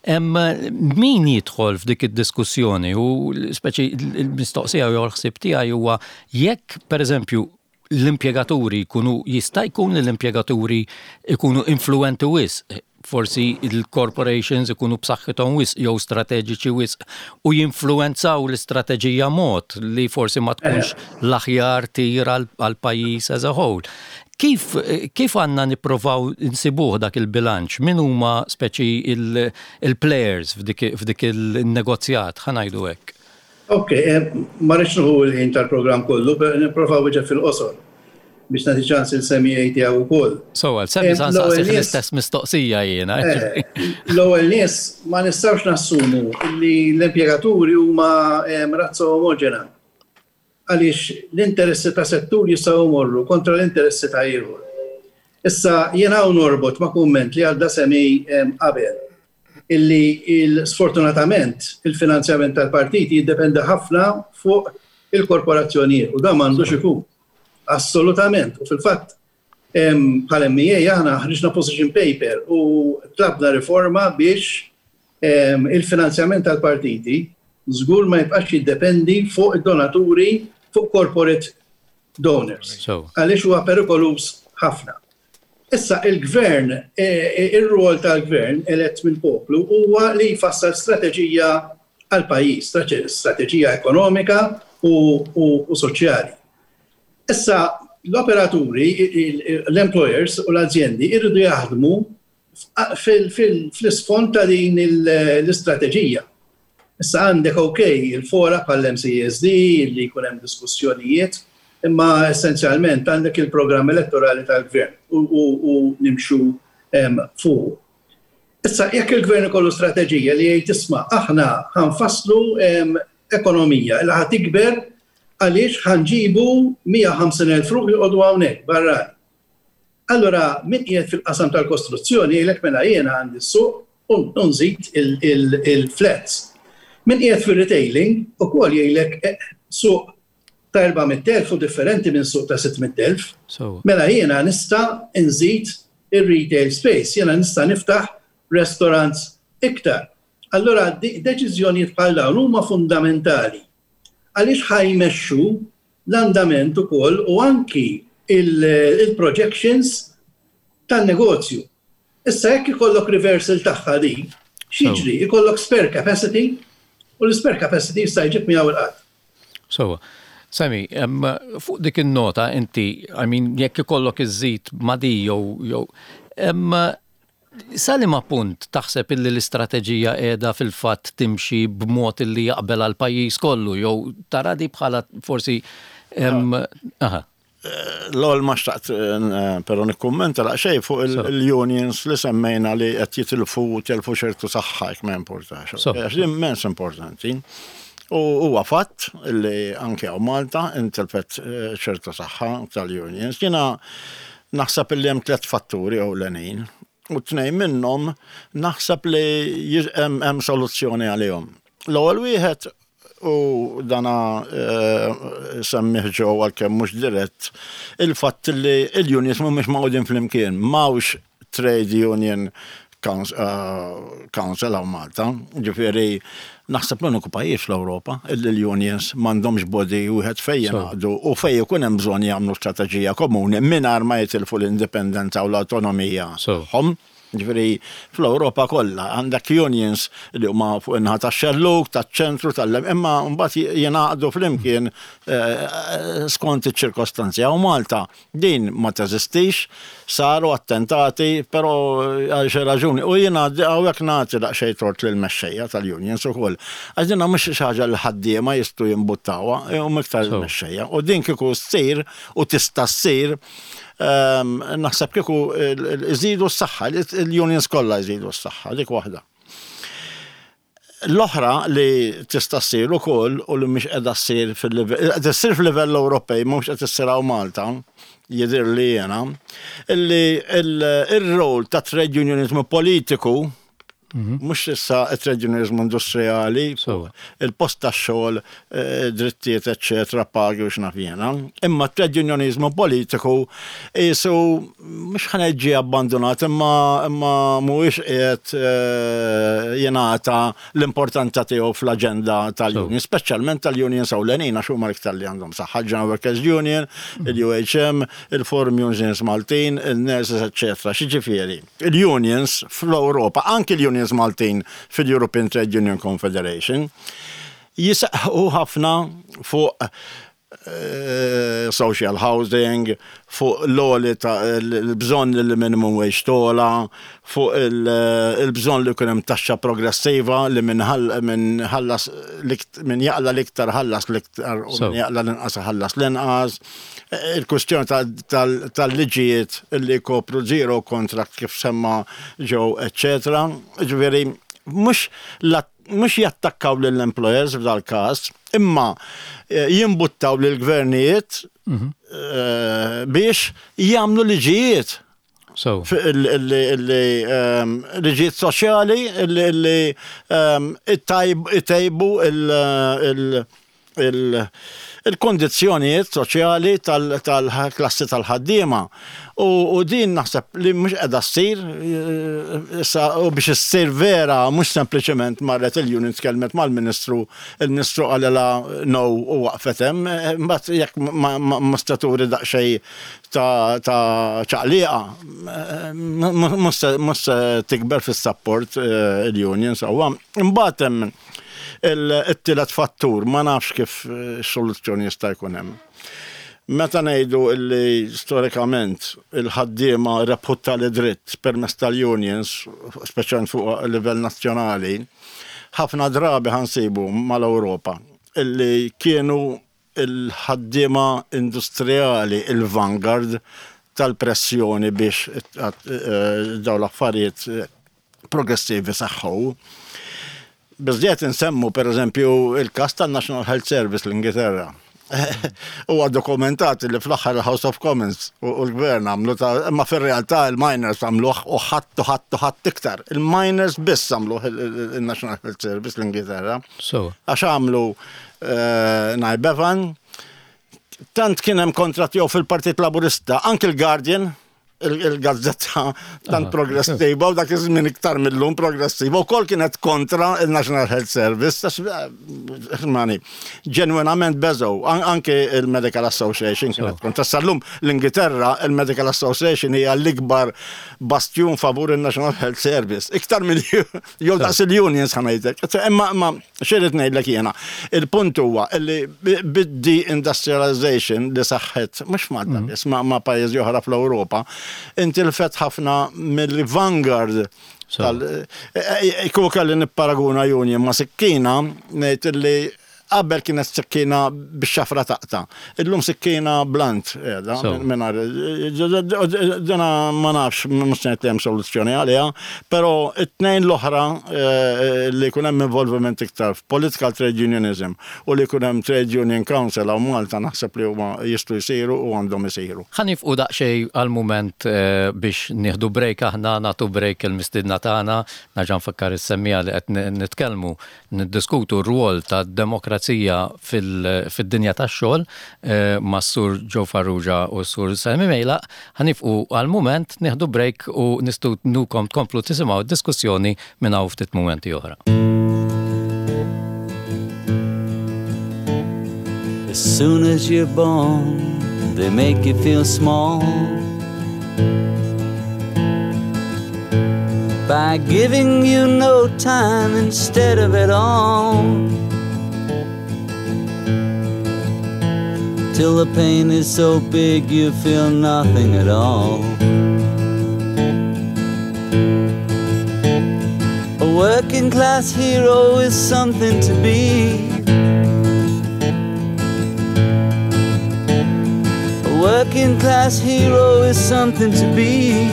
min jidħol f'dik id-diskussjoni u speċi l-mistoqsija jew l-ħsieb tiegħi huwa jekk pereżempju l-impjegaturi jkunu jista' jkun li l-impjegaturi jkunu influenti wisq, forsi il-corporations ikunu b'saħħithom wisq jew strateġiċi wisq u jinfluwenzaw l-istrateġija mod li forsi ma tkunx l-aħjar tir għal pajjiż as a whole. Kif kif għandna nipprovaw insibuh dak il-bilanċ? Min huma speċi il-players f'dik il-negozjat, ħanajdu hekk. Ok, ma rridx nieħu l-ħin tal-programm kollu, nipprovaw iġa fil-qosor biex nagħti ċans il-semmijaj tiegħu wkoll. So, semmi sa nsaqsik l-istess mistoqsija jiena. L-ewwel nies ma nistgħux nassumu li l-impjegaturi huma razza omogena. Għaliex l-interessi ta' settur jistgħu jmorru kontra l-interessi ta' ieħor. Issa jiena hawn norbot ma' kumment li għadda semmi qabel illi sfortunatament il-finanzjament tal-partiti jiddependi ħafna fuq il-korporazzjonijiet u dan m'għandux ikun. Assolutament. U fil-fatt bħal-M E A aħna ħriġna position paper u tlabna riforma biex il-finanzjament tal-partiti żgur ma jibqax jiddependi fuq id-donaturi fuq corporate donors. Għaliex huwa perikolus ħafna. Issa il-gvern, ir-rol tal-gvern elett mill-poplu huwa li jfassal strateġija għal pajjiż, strateġija ekonomika u soċjali. Issa l-operaturi, l-employers u l-azzjendi irridu jaħdmu fl-isfond ta' din l-istrateġija. Issa għandek okej il-fora bħal-M C S D li jkun hemm diskussjonijiet, imma essenzjalment għandek il-programm elettorali tal-gvern u nimxu fuq. Issa jekk il-gvern ikollu strateġija li jgħid isma' aħna ħanfasslu ekonomija li ħad tikber għaliex ħanġibu mija u ħamsin elf ruħ joqogħdu hawnhekk barrani. Allura min qiegħed fil-qasam tal-kostruzzjoni jgħidlek mela jiena għandi s-suq u nżid il-flats. Min qiegħed fir-retailing ukoll jgħidlek suq ta' erba'miyet elf u differenti minn suq ta' sittmiyet elf. Mela jiena nista' nżid ir-retail space, jiena nista' niftaħ restaurants iktar. Allura deċiżjonijiet bħal dawn huma fundamentali. Għaliex ħajmexxu l-andament ukoll u anki il-projections tan-negozju. Issa jekk ikollok reversal tagħha di, x'jiġri? Ikollok spare capacity u l-spare capacity jista' jġib miegħu il-qatt. So, Sami, fuq dik in-nota inti, I mean, jekk ikollok iż-żid madi jew jew Salim appunt taħseb illi l-istrateġija qiegħda fil-fatt timxi b'mod illi jaqbel għal pajjiż kollu jew tara di bħala forsi aha. L-ol ma xtaqt però nikkummenta la xejn fuq il-unions li semmejna li qed jitilfu telfu xertu saħħa jekk ma importax. Immens importanti. U huwa fatt li anke hawn Malta intilfet ċertu saħħa tal-unions. Jiena naħseb illi hemm tliet fatturi ewlenin. U tnejn minnhom naħseb li hemm soluzzjoni għalihom. L-ewwel wieħed u dana semmih ġew għalkemm mhux dirett il-fatt li l-unions mhumiex maqgħudin flimkien, m'hawnx trade union Council għaw Malta, ġifieri naħseb l-uniku pajjiż fl-Ewropa il-unions m'għandhomx body wieħed fejn jingħaqdu u fejn ikun hemm bżonn jagħmlu strateġija komuni mingħajr ma jitilfu l-indipendenza u l-awtonomija tagħhom. Ġifieri fl-Ewropa kollha għandek unions li huma fuq inħa tax-xelluk, taċ-ċentru tal-lem, imma mbagħad jingħaqdu flimkien skont iċ-ċirkostanzi. U Malta din ma teżistix, saru attentati, però għal xi raġuni. U jiena hawnhekk nagħti daqsxejn tort lill-mexxejja tal-unions ukoll. Għax dinha mhux xi ħaġa li ħaddiema jistgħu jimbuttawha, huma iktar il-mexxejja. U din kieku ssir u tista' ssir naħseb kieku iżidu s-saħħa, il-unions kollha jżidu s-saħħa, dik waħda. L-oħra li tista' ssir ukoll u li mhix qiegħda ssir fil-livell, qed issir fil-livell Ewropej mhux qed issir Malta, jidher li jiena, illi il-rol ta' trade unionizmu politiku mhux issa trade unionizmu industrijali, il-post tax-xogħol, drittijiet eċċetera, pagi u x'naf jiena, imma trade unionizmu politiku qisu mhux ħaneġġi abbandonat imma imma mhuwiex qiegħed jingħata l-importanza tiegħu fl-aġenda tal-union, speċjalment tal-unions ewlenin għax huma l-iktar li għandhom saħħa, General Workers Union, il-U H M, il-Forum Unions Maltin, il-Nurses, eċċetera. X'jiġifieri? Il-unions fl-Ewropa, anke il-unions Maltin fil-European Trade Union Confederation jisaqħu ħafna fuq uh, social housing, fuq l-oli ta' l-bżon l-minimum wage tola, fuq il-bżon li kunem taxxa progressiva li minn ħallas minn jaqla l-iktar ħallas l-iktar u minn jaqla l-inqas ħallas l-inqas. Il-kustjoni tal-liġijiet li kopru zero contract kif semma ġew, eccetera. Ġifieri mhux mhux jattakkaw lill-employers f'dal każ, imma jimbuttaw lill-gvernijiet biex jagħmlu liġijiet. Liġijiet soċjali li itajbu il- il-kondizzjonijiet soċjali tal-klassi tal-ħaddiema. U din naħseb li mhux qiegħda ssir u biex issir vera mhux sempliċement marret il-union tkellmet mal-Ministru, il-Ministru qalilha no u waqfet hemm, imbagħad jekk ma staturi daqsxejn ta' ċaqliqa mhux tikber fis-support il-union sewwa. Imbagħad hemm il-tielet fattur, ma nafx kif soluzzjoni jista' jkun hemm. Meta ngħidu li storikament il-ħaddiema rebħutta li dritt permezz tal-unions, speċjalment fuq livell nazzjonali, ħafna drabi ħansibu mal-Ewropa illi kienu il-ħaddiema industrijali il-vanguard tal-pressjoni biex daw l-affarijiet progressivi saħħu. Biżdiet insemmu per eżempju il-kas tal-National Health Service l-Ingilterra. Huwa dokumentati li fl-aħħar il-House of Commons u l-Gvern għamlu ta' imma fir-realtà il-miners għamluh u ħadd u ħadd u ħadd iktar. Il-miners biss għamluh il-National Health Service l-Ingilterra. Għax għamlu Nye Bevan, tant kien hemm kontratt jew fil-Partit Laburista, anke il-Guardian, il-gazzetta tant progressiva u dak iż-żmien iktar millum progressiva u kol kienet kontra il-National Health Service. Mani, ġenwinament beżgħu, anke il-Medical Association kienet kontra. Sallum l-Ingilterra, il-Medical Association hija l-ikbar bastjun favur il-National Health Service. Iktar mill jew daqs il-unions ħanajdek. Imma ma xejrid ngħidlek jiena. Il-punt huwa li bid-de industrialization li saħħet mhux Malta biss ma' pajjiżi oħra fl-Ewropa intilfet ħafna mill-vanguard Ikku kelli nipparaguna union ma' sikkina ngħid li qabel kienet sikkina bix-xafra taqta. Illum sikkina blant qiegħda mingħajr dana ma nafx mhux ngħid hemm soluzzjoni għaliha, però it-tnejn l-oħra li jkun hemm involvement iktar f'political trade unionism u li jkun hemm trade union council hawn Malta naħseb li huma jistgħu jsiru u għandhom isiru. Ħanifqu daqsxejn għall-mument biex nieħdu break aħna nagħtu break il-mistiedna tagħna, nerġa' nfakkar is-semmija li qed nitkellmu niddiskutu r-rwol tad-demokrazija demokrazija fid-dinja tax-xogħol ma' Sur Joe Farrugia u Sur Sammy Mejlaq ħanifqu għal-mument nieħdu break u nistudnukom tkomplu tisimgħu d-diskussjoni minn hawn ftit mumenti oħra. As soon as you're born, they make you feel small by giving you no time instead of it all, till the pain is so big you feel nothing at all. A working class hero is something to be. A working class hero is something to be.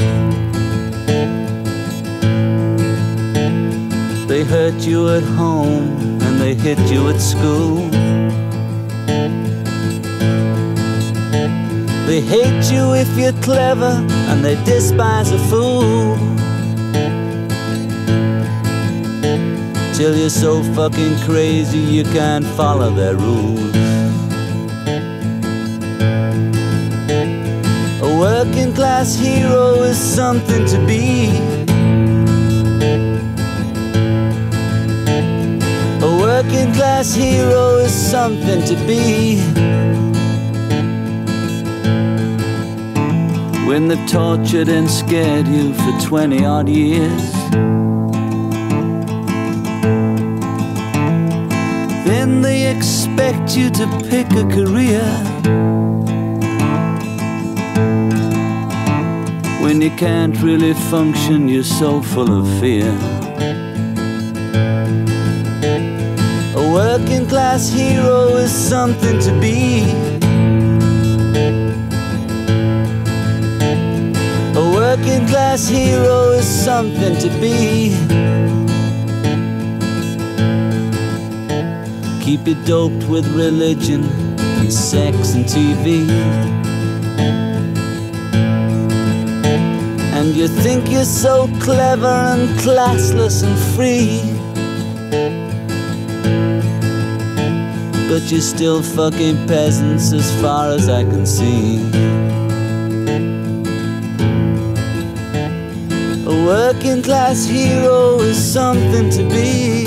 They hurt you at home and they hit you at school. They hate you if you're clever and they despise a fool, till you're so fucking crazy you can't follow their rules. A working class hero is something to be. A working class hero is something to be. When they've tortured and scared you for twenty odd years, then they expect you to pick a career. When you can't really function, you're so full of fear. A working class hero is something to be. A working class hero is something to be. Keep you doped with religion and sex and T V, and you think you're so clever and classless and free, but you're still fucking peasants as far as I can see. A working class hero is something to be.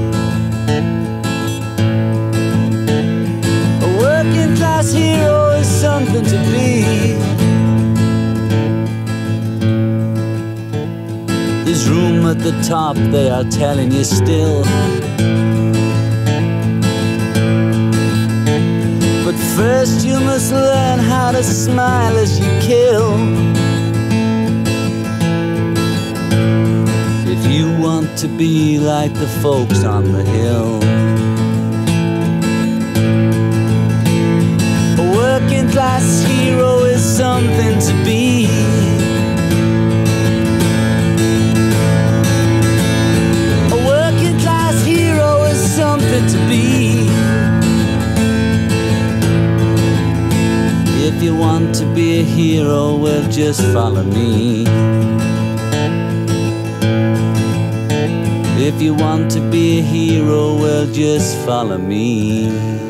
A working class hero is something to be. There's room at the top, they are telling you still, but first you must learn how to smile as you kill. If you want to be like the folks on the hill. A working class hero is something to be. A working class hero is something to be. If you want to be a hero, well, just follow me. If you want to be a hero, well, just follow me.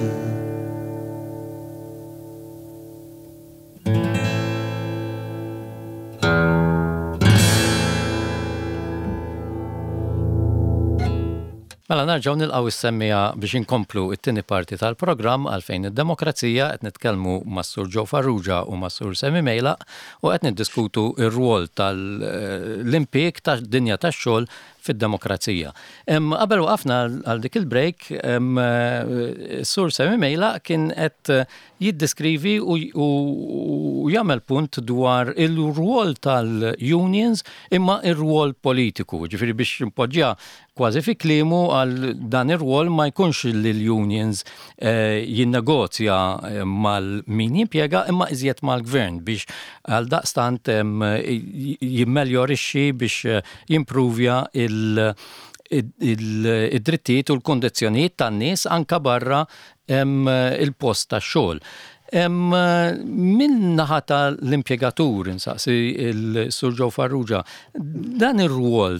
Mela narġgħu nilqgħu is-semmija biex inkomplu it-tieni parti tal-programm għalfejn id-demokrazija qed nitkellmu mas-Sur Joe Farrugia u mas-Sur Sammy Mejlaq u qed niddiskutu r-rwol tal-impjieg tad-dinja tax-xogħol fid-demokrazija. Qabel waqafna għal dik il-break, Sur Sammy Mejlaq kien qed jiddeskrivi u jagħmel punt dwar il-rwol tal-unions imma ir-rwol politiku. Ġifieri biex impoġġiha kważi fi kliemu għal dan ir-rwol ma jkunx li l-unions jinnegozja mal-min jimpjega imma iżjed mal-gvern biex għal daqstant jimmeljorixxi biex jimprovja il-drittijiet u l-kondizzjonijiet tan-nies anke barra il-post tax-xogħol. Min naħa tal-impjegatur, insaqsi il-Sur Joe Farrugia, dan ir-rwol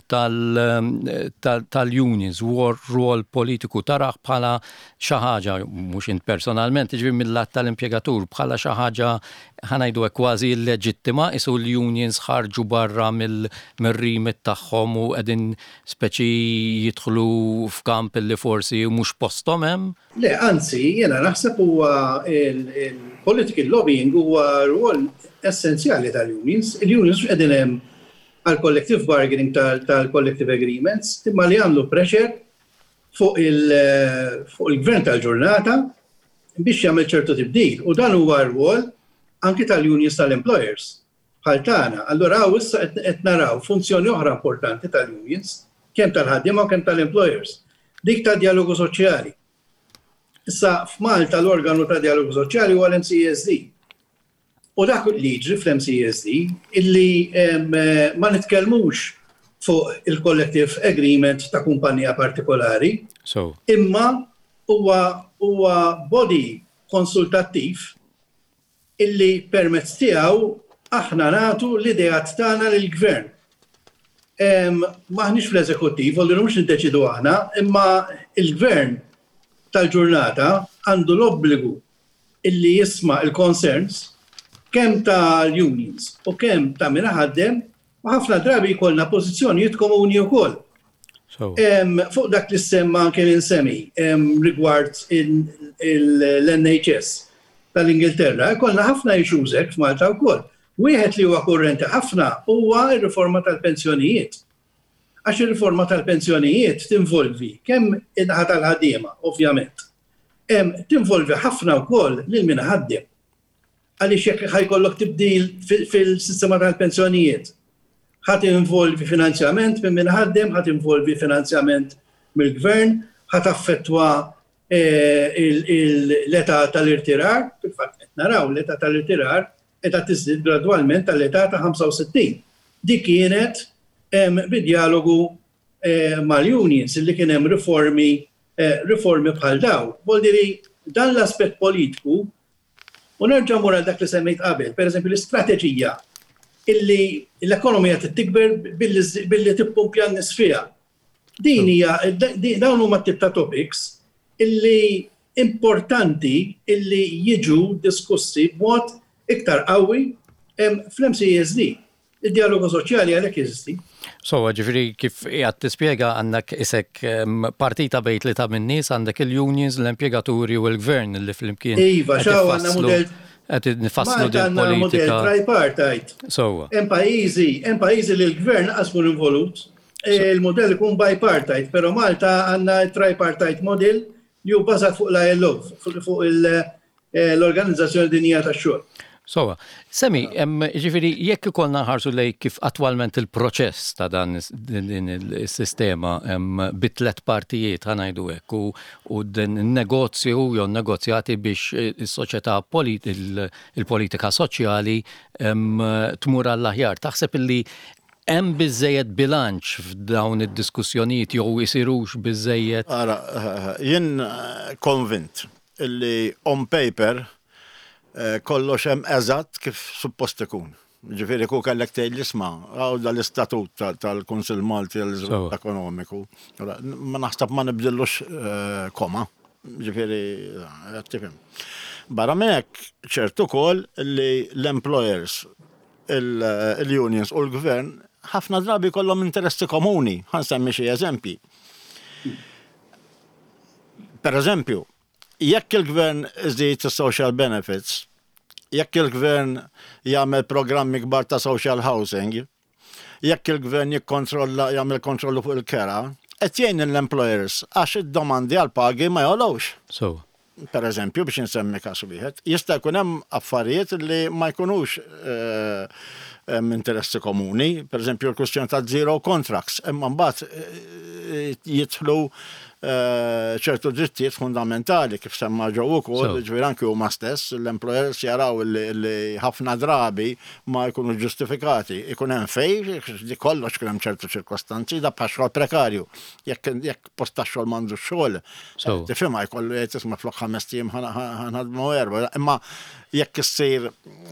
tal-unions, rwol politiku taraħ bħala xi ħaġa mhux int personalment, jiġri mill-lat tal-impjegatur bħala xi ħaġa ħanajdu kważi illeġittima isu l-unions ħarġu barra mill-remit tagħhom u qegħdin speċi jidħlu f'kamp li forsi mhux posthom hemm? Le, anzi, jiena naħseb huwa il-political lobbying huwa rwol essenzjali tal-unions. Il-unions qegħdin hemm għal collective bargaining tal-collective agreements, imma li għamlu pressure fuq il-gvern tal-ġurnata biex jagħmel ċertu tibdil. U dan huwa rwol anki tal-unions tal-employers, bħal tagħna. Allura issa qed naraw funzjoni oħra importanti tal-unions, kemm tal-ħaddiema u kemm tal-employers. Dik ta' dialogu soċjali. Issa f'Malta l-organu ta' dialogu soċjali huwa l-M C S D. U dak li jiġri fl-M C S D illi ma nitkellmux fuq il-collective agreement ta' kumpanija partikolari, so. Imma huwa huwa body konsultattiv illi permezz tiegħu aħna nagħtu l-idejat tagħna lill-gvern. Maħniex fl-eżekuttiv, u li mhux niddeċidu aħna, imma il-gvern tal-ġurnata għandu l-obbligu illi jisma' il-concerns kemm tal-unions u kemm ta' min ħaddem, u ħafna drabi jkollna pożizzjonijiet komuni wkoll. Fuq dak li semma anke insemmi rigward l-N H S tal-Ingilterra, jkollna ħafna issues hekk f'Malta wkoll. Wieħed li huwa kurrenti ħafna huwa r-riforma tal-pensjonijiet. Għax ir-riforma tal-pensjonijiet tinvolvi kemm in-naħa tal-ħaddiema, ovvjament. Tinvolvi ħafna wkoll lil min ħaddem. Għaliex jekk ħajkollok tibdil fil-sistema tal-pensjonijiet. Ħadd involvi finanzjament minn min ħaddem, ħadd involvi finanzjament mill-gvern, ħadd affettwa l-età tal-irtirar, fil-fatt qed naraw l-età tal-irtirar qiegħda tiżdied gradwalment tal-età ta' ħamsa u sittin. Dik kienet bid-dialogu mal-unions li kien hemm riformi riformi bħal daw. Voldiri dan l-aspett politiku u nerġa' mura dak li semmejt qabel, pereżempju l-istrateġija illi l-ekonomija tikber billi tippumpja n-nies fiha. Din hija dawn huma t-tip ta' topics illi importanti illi jiġu diskussi b'mod iktar qawwi fl-M C S D. Id-dialogu soċjali għalhekk jeżisti. So, ġifieri kif qiegħed tispjega għandek isek partita bejn li ta' min-nies għandek il-unions, l-impjegaturi u l-gvern li flimkien. Iva, xaw għandna mudell qed nifasslu din politika. Mudell tripartite. Sowa. Hemm pajjiżi, hemm pajjiżi li l-gvern qasmu involut. Il-modell ikun bipartite, però Malta għandna tripartite model li hu bażat fuq l-I L O, fuq l-Organizzazzjoni Dinjija tax-Xogħol. Sowa, Semi, ġifieri jekk ikollna ħarsu lej kif attwalment il-proċess ta' dan din is-sistema bit-tlet partijiet ħanajdu hekk u din in-negozju jew negozjati biex is-soċjetà il-politika soċjali tmur għall-aħjar. Taħseb illi hemm biżejjed bilanċ f'dawn id-diskussjonijiet jew isirux biżejjed? Ara, jien konvint illi on paper kollox hemm eżatt kif suppost ikun. Ġifieri ku kellek tgħid isma' għaw dal-istatut tal-Kunsill Malti għall-Iżvilupp Ekonomiku. Ma naħseb ma nibdillux koma. Ġifieri qed tifhem. Barra minn hekk ċert ukoll li l-employers, il-unions u l-gvern ħafna drabi kollhom interessi komuni. Ħansemmi xi eżempji. Per eżempju, jekk il-gvern iżid is-social benefits, jekk il-gvern jagħmel programmi kbar ta' social housing, jekk il-gvern jikkontrolla jagħmel kontrollu fuq il-kera, qed jgħin l-employers għax id-domandi għal pagi ma jolowx. So. Per eżempju, biex insemmi każ wieħed, jista' jkun hemm affarijiet li ma jkunux interessi komuni, per eżempju l-kwestjoni ta' zero contracts, imma mbagħad jidħlu ċertu drittijiet fundamentali kif semma ġew ukoll, ġifieri anke huma stess, l-employers jaraw li ħafna drabi ma jkunu ġustifikati. Ikun hemm fejn li kollox kien hemm ċertu ċirkostanzi da bħax prekarju. Jekk post tax-xogħol m'għandux xogħol. Tifhimha jkollu qed isma' flok ħames tiem ħanħadmu erba'. Imma jekk issir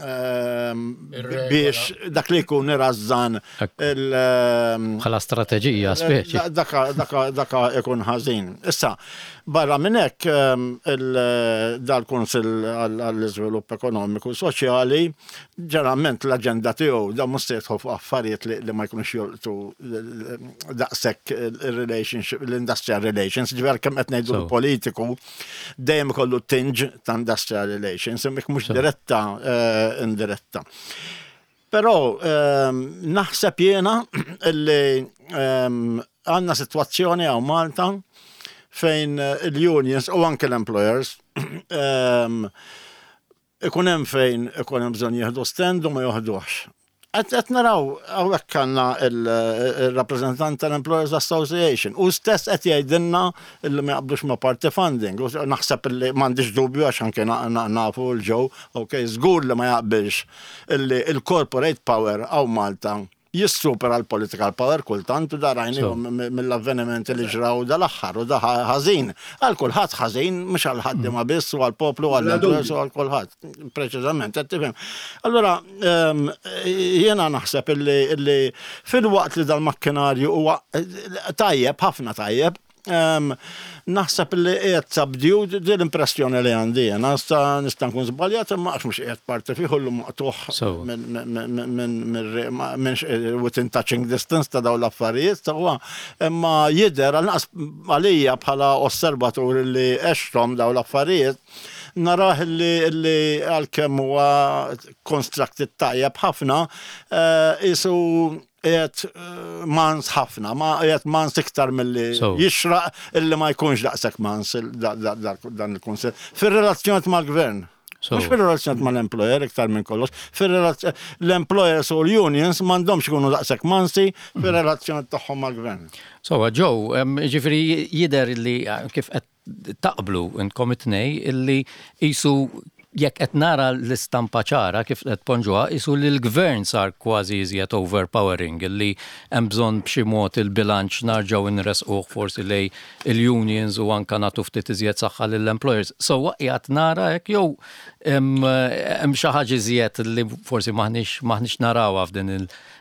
biex dak li jkun irażżan il bħala strateġija speċi. Daka ikun ħażin. Issa, barra minn hekk dal-Kunsill għall-Iżvilupp Ekonomiku u Soċjali ġeneralment l-aġenda tiegħu da mhux se jidħol fuq affarijiet li ma jkunux jolqtu daqshekk il-relationship, l-industrial relations, ġiver kemm qed ngħidu l-politiku dejjem ikollu tinġ ta' industrial relations, hemmhekk mhux diretta indiretta. Però naħseb jiena illi għandna sitwazzjoni hawn Malta fejn il-unions u anke l-employers ikun hemm fejn ikun hemm bżonn jieħdu stand u ma joħduhx. Qed naraw hawnhekk għandna il-rappreżentant tal-Employers Association u stess qed jgħidilna illi ma jaqblux ma' party funding. U naħseb illi m'għandix dubju għax anke nafu l-ġew, okay, żgur li ma jaqbilx illi il-corporate power hawn Malta jissupera l-political power kultant u darajni mill-avvenimenti li ġraw dal-aħħar u da ħażin. Għal kulħadd ħażin mhux għal ħaddiema biss u għal poplu u għal employers u għal kulħadd. Preċiżament qed tifhem. Allura jiena naħseb illi fil-waqt li dal-makkinarju huwa tajjeb, ħafna tajjeb, naħseb li qiegħed sabdiju din l-impressjoni li għandi jiena nista' nkun żbaljat imma għax mhux qiegħed parti fih ullu maqtuħ minn within touching distance ta' dawn l-affarijiet huwa imma jidher għalija bħala osservatur li għexthom dawn l-affarijiet naraħ li għalkemm huwa constructed tajjeb ħafna isu qiegħed mans ħafna, ma qiegħed mans iktar milli jixraq illi ma jkunx daqshekk mans dan il-Kunsill. Fir-relazzjonijiet mal-Gvern. Mhux fir-relazzjonijiet mal-employer iktar minn kollox, l-employers u l-unions m'għandhomx ikunu daqshekk mansi fir-relazzjonijiet tagħhom mal-Gvern. So, Joe, ġifieri jidher li kif qed taqblu intkom it-tnej illi qisu jekk qed nara l-istampa ċara kif qed ponġuha isu li l-gvern sar kważi iżjed overpowering illi hemm bżonn b'xi mod il-bilanċ narġgħu nresquh forsi lej il-unions u anke nagħtu ftit iżjed saħħa lill-employers. So qiegħed nara hekk jew hemm xi ħaġa iżjed li forsi maħniex maħniex narawha f'din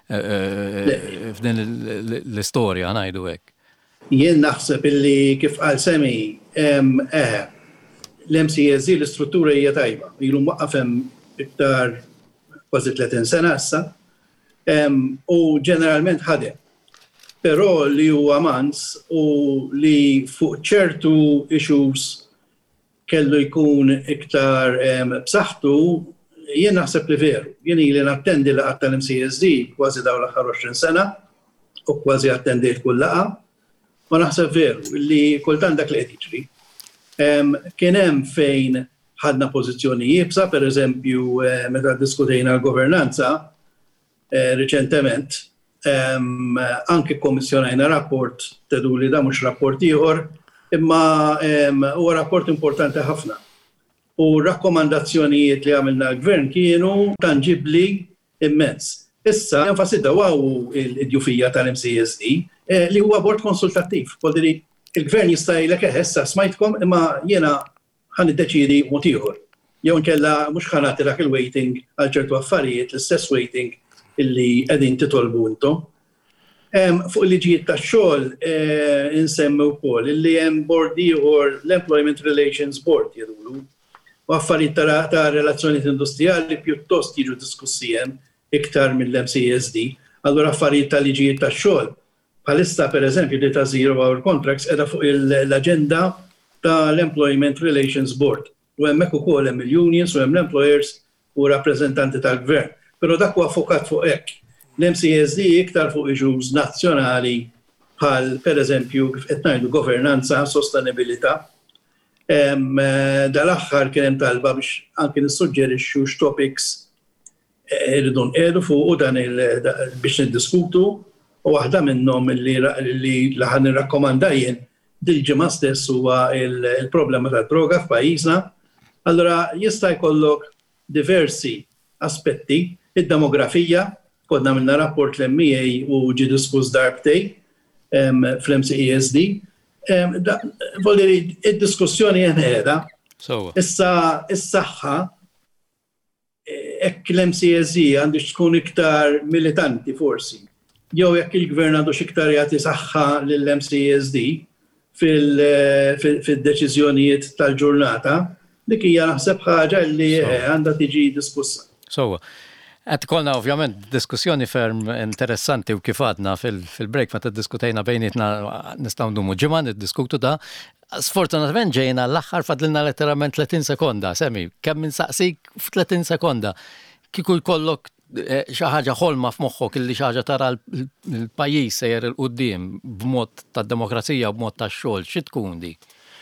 f'din l-istorja ngħidu hekk. Jien naħseb illi kif qal Semi eħe l-M C S D l-istruttura hija tajba. Ilu mwaqqaf hemm iktar kważi tletin sena issa u ġeneralment ħadem. Però li huwa mans u li fuq ċertu issues kellu jkun iktar b'saħħtu jien naħseb li veru. Jien ili nattendi laqgħa tal-M C S D kważi dawn l-aħħar għoxrin sena u kważi attendejt kull laqgħa u naħseb veru li kultant dak li qed jiġri. Kien hemm fejn ħadna pożizzjoni jibsa, pereżempju meta diskutejna l-governanza riċentement, anke kommissjonajna rapport tedu li da mhux rapport ieħor, imma huwa rapport importanti ħafna. U rakkomandazzjonijiet li għamilna l-gvern kienu tangibbli immens. Issa enfasizzaw il-djufija tal-M C S D li huwa bord konsultattiv. Il-gvern jista' jgħidlek eħe issa smajtkom imma jiena ħan iddeċiedi mod ieħor. Jew inkella mhux ħa nagħti dak il-waiting għal ċertu affarijiet, l-istess waiting illi qegħdin titolbu intom. Fuq il-liġijiet tax-xogħol insemmi wkoll illi hemm board ieħor l-Employment Relations Board jgħidu u affarijiet ta' relazzjonijiet industrijali pjuttost jiġu diskussi hemm iktar mill-M C S D. Allura affarijiet tal-liġijiet tax-xogħol bħalissa pereżempju li ta' zero hour contracts qiegħda fuq l-aġenda tal-Employment Relations Board. U hemmhekk ukoll hemm il-unions u hemm l-employers u rappreżentanti tal-gvern. Però dak huwa fokat fuq hekk. L-M C S D iktar fuq issues nazzjonali bħal pereżempju kif qed ngħidu governanza, sostenibilità. Dal-aħħar kien hemm talba biex anke nissuġġerixxu x'topics irridu nqiegħdu fuq u dan biex niddiskutu. U waħda minnhom li ħan nirrakkomanda jien dil-ġimgħa stess huwa il-problema tad-droga f'pajjiżna. Allura jista' jkollok diversi aspetti, id-demografija, kodna minna rapport l-M E A u ġie diskuss darbtej fl-M C S D. Voleri id-diskussjoni hemm qiegħda. Issa is-saħħa hekk l-M C S D għandux tkun iktar militanti forsi. Jew jekk il-gvern għandux iktar jagħti saħħa lill-M C S D fil-deċiżjonijiet tal-ġurnata, dik hija naħseb ħaġa li għandha tiġi diskussa. So, għed kolna ovvjament diskussjoni ferm interessanti u kif għadna fil-break ma t-diskutajna bejnietna nistaw ndumu ġiman id-diskutu da. Sfortunatament ġejna l-axħar fadlina letteralment tletin sekonda, semmi, kemm minn saqsik f-tletin sekonda. Kiku jkollok xaħġa ħolma f'moħħok illi xaħġa tara l-pajjiż sejjer il-qudiem b'mod ta' demokrazija u b'mod ta' xogħol, xi tkun di?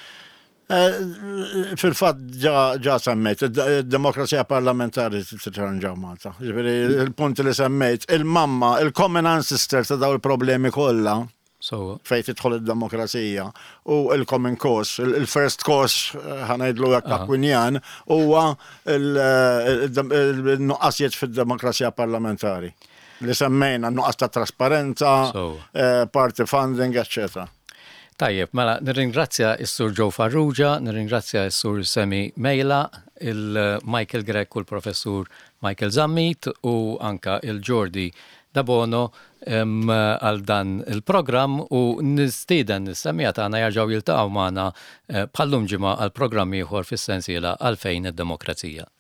Fil-fatt ġa semmejt, id-demokrazija parlamentari t-tranġaw Malta. Il-punt li semmejt, il-mamma, il-common ancestor ta' daw il-problemi kollha fejn tidħol id-demokrazija u il-common cause, il-first cause ħanajdlu jekk akwinjan huwa il-nuqqasijiet fid-demokrazija parlamentari. Li semmejna nuqqas ta' trasparenza, party funding, eccetera. Tajjeb, mela nirringrazzja is-Sur Joe Farrugia, nirringrazzja is-Sur Semi Mejla, il-Michael Grech u l-Professur Michael Zammit u anka il-Jordi Dabono għal dan il-programm u nistieden is-semmija tagħna jerġgħu jiltaqgħu magħna bħallum ġimgħa għal programm ieħor fis-sensiela għalfejn id-demokrazija.